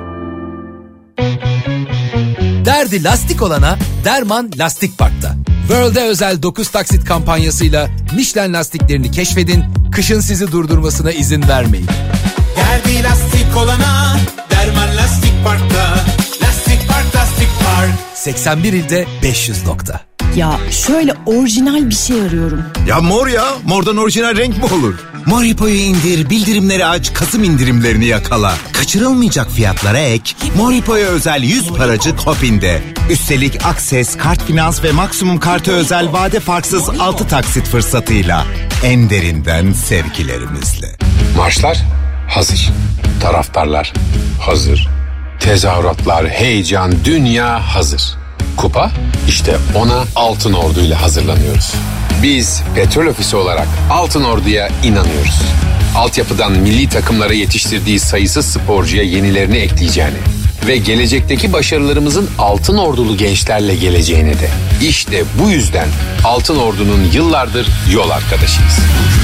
Derdi lastik olana derman Lastik Park'ta. World'e özel 9 taksit kampanyasıyla Michelin lastiklerini keşfedin, kışın sizi durdurmasına izin vermeyin. Derdi lastik olana derman Lastik Park'ta. Lastik Park, Lastik Park. 81 ilde 500 nokta. Ya şöyle orijinal bir şey arıyorum. Ya mor ya. Mordan orijinal renk mi olur? Mor Hipo'yu indir, bildirimleri aç, Kasım indirimlerini yakala. Kaçırılmayacak fiyatlara ek, Mor Hipo'ya özel 100 paracık Hopin'de. Üstelik Akses, Kart Finans ve Maksimum Kart'a özel vade farksız 6 taksit fırsatıyla. En derinden sevgilerimizle. Maçlar hazır. Taraftarlar hazır. Tezahüratlar, heyecan, dünya hazır. Kupa işte ona Altın Ordu ile hazırlanıyoruz. Biz Petrol Ofisi olarak Altın Ordu'ya inanıyoruz. Altyapıdan milli takımlara yetiştirdiği sayısız sporcuya yenilerini ekleyeceğini ve gelecekteki başarılarımızın Altın Ordulu gençlerle geleceğine de. İşte bu yüzden Altın Ordu'nun yıllardır yol arkadaşıyız.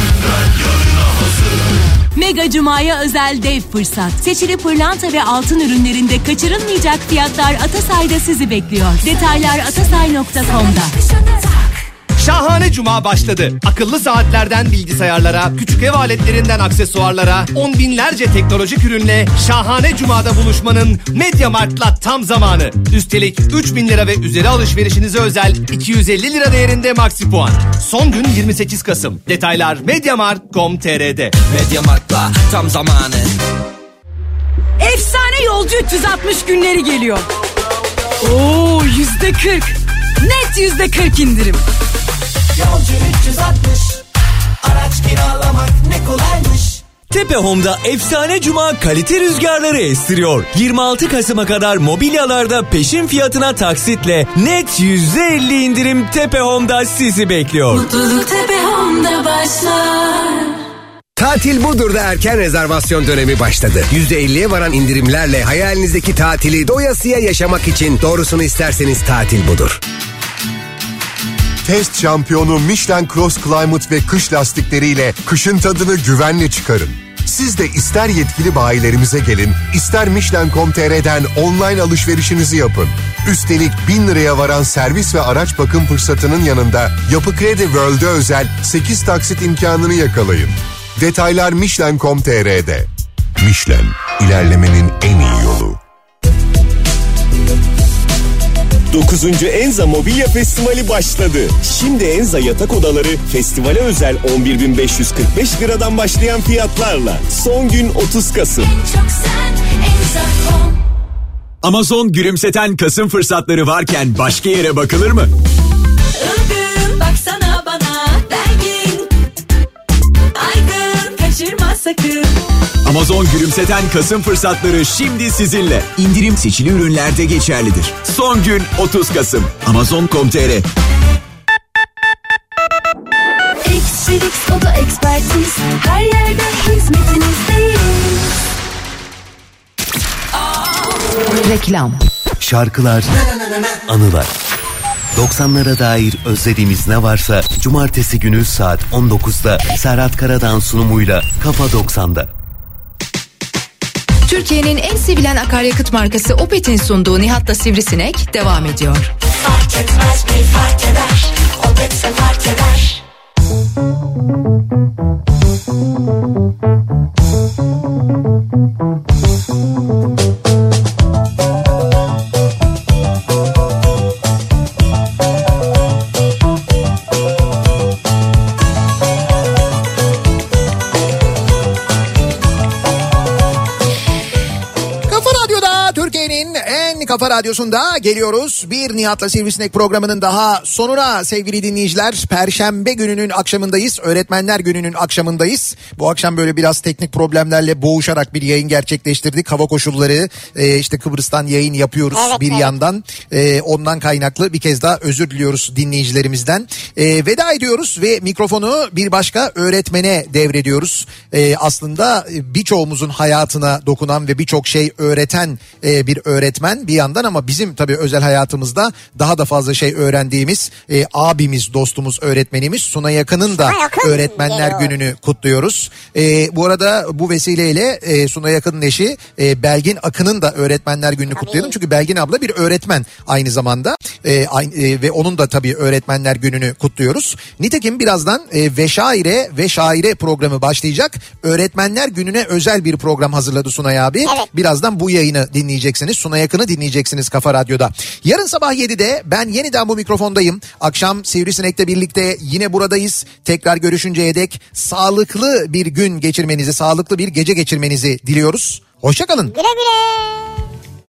Mega Cuma'ya özel dev fırsat. Seçili pırlanta ve altın ürünlerinde kaçırılmayacak fiyatlar Atasay'da sizi bekliyor. Detaylar atasay.com'da. Şahane Cuma başladı. Akıllı saatlerden bilgisayarlara, küçük ev aletlerinden aksesuarlara, on binlerce teknolojik ürünle Şahane Cuma'da buluşmanın MediaMarkt'la tam zamanı. Üstelik 3.000 lira ve üzeri alışverişinize özel 250 lira değerinde maksi puan. Son gün 28 Kasım. Detaylar MediaMarkt.com.tr'de. MediaMarkt'la tam zamanı. Efsane yolcu 360 günleri geliyor. Oo, %40. Net %40 indirim. Yolcu 360. Araç kiralamak ne kolaymış. Tepe Home'da efsane cuma kalite rüzgarları estiriyor. 26 Kasım'a kadar mobilyalarda peşin fiyatına taksitle net %50 indirim Tepe Home'da sizi bekliyor. Mutluluk Tepe Home'da başlar. Tatil Budur'da erken rezervasyon dönemi başladı. %50'ye varan indirimlerle hayalinizdeki tatili doyasıya yaşamak için doğrusunu isterseniz Tatil Budur. Test şampiyonu Michelin Cross Climate ve kış lastikleriyle kışın tadını güvenle çıkarın. Siz de ister yetkili bayilerimize gelin, ister Michelin.com.tr'den online alışverişinizi yapın. Üstelik 1000 liraya varan servis ve araç bakım fırsatının yanında Yapı Kredi World'e özel 8 taksit imkanını yakalayın. Detaylar Michelin.com.tr'de. Michelin, ilerlemenin en iyi yolu. 9. Enza Mobilya Festivali başladı. Şimdi Enza yatak odaları festivale özel 11.545 liradan başlayan fiyatlarla. Son gün 30 Kasım. Amazon gülümseten Kasım fırsatları varken başka yere bakılır mı? Ilgın baksana bana dergin. Aygın kaçırma sakın. Amazon gülümseten Kasım fırsatları şimdi sizinle. İndirim seçili ürünlerde geçerlidir. Son gün 30 Kasım. Amazon.com.tr. X-Felix Oda Ekspertiz her yerde hizmetinizdeyiz. Reklam. Şarkılar, anılar. 90'lara dair özlediğimiz ne varsa cumartesi günü saat 19'da Serhat Karadağ'ın sunumuyla Kafa 90'da. Türkiye'nin en sevilen akaryakıt markası Opet'in sunduğu Nihat'la Sivrisinek devam ediyor. Fark etmez mi fark eder, Opet'se fark eder. Kafa Radyosu'nda geliyoruz. Bir Nihat'la Sivrisinek programının daha sonuna sevgili dinleyiciler. Perşembe gününün akşamındayız. Öğretmenler gününün akşamındayız. Bu akşam böyle biraz teknik problemlerle boğuşarak bir yayın gerçekleştirdik. Hava koşulları işte Kıbrıs'tan yayın yapıyoruz bir yandan. Ondan kaynaklı bir kez daha özür diliyoruz dinleyicilerimizden. Veda ediyoruz ve mikrofonu bir başka öğretmene devrediyoruz. Aslında birçoğumuzun hayatına dokunan ve birçok şey öğreten bir öğretmen bir yandan, ama bizim tabii özel hayatımızda daha da fazla şey öğrendiğimiz abimiz, dostumuz, öğretmenimiz Sunay Akın'ın da Öğretmenler Günü'nü kutluyoruz. Bu arada bu vesileyle Sunay Akın'ın eşi Belgin Akın'ın da Öğretmenler Günü'nü kutlayalım. Çünkü Belgin abla bir öğretmen aynı zamanda ve onun da tabii Öğretmenler Günü'nü kutluyoruz. Nitekim birazdan ve şaire programı başlayacak. Öğretmenler Günü'ne özel bir program hazırladı Sunay abi. Birazdan bu yayını dinleyeceksiniz. Sunay Akın'ı dinleyeceksiniz Kafa Radyo'da. Yarın sabah 7'de ben yeniden bu mikrofondayım. Akşam Sivrisinek'le birlikte yine buradayız. Tekrar görüşünceye dek sağlıklı bir gün geçirmenizi, sağlıklı bir gece geçirmenizi diliyoruz. Hoşça kalın. Güle güle.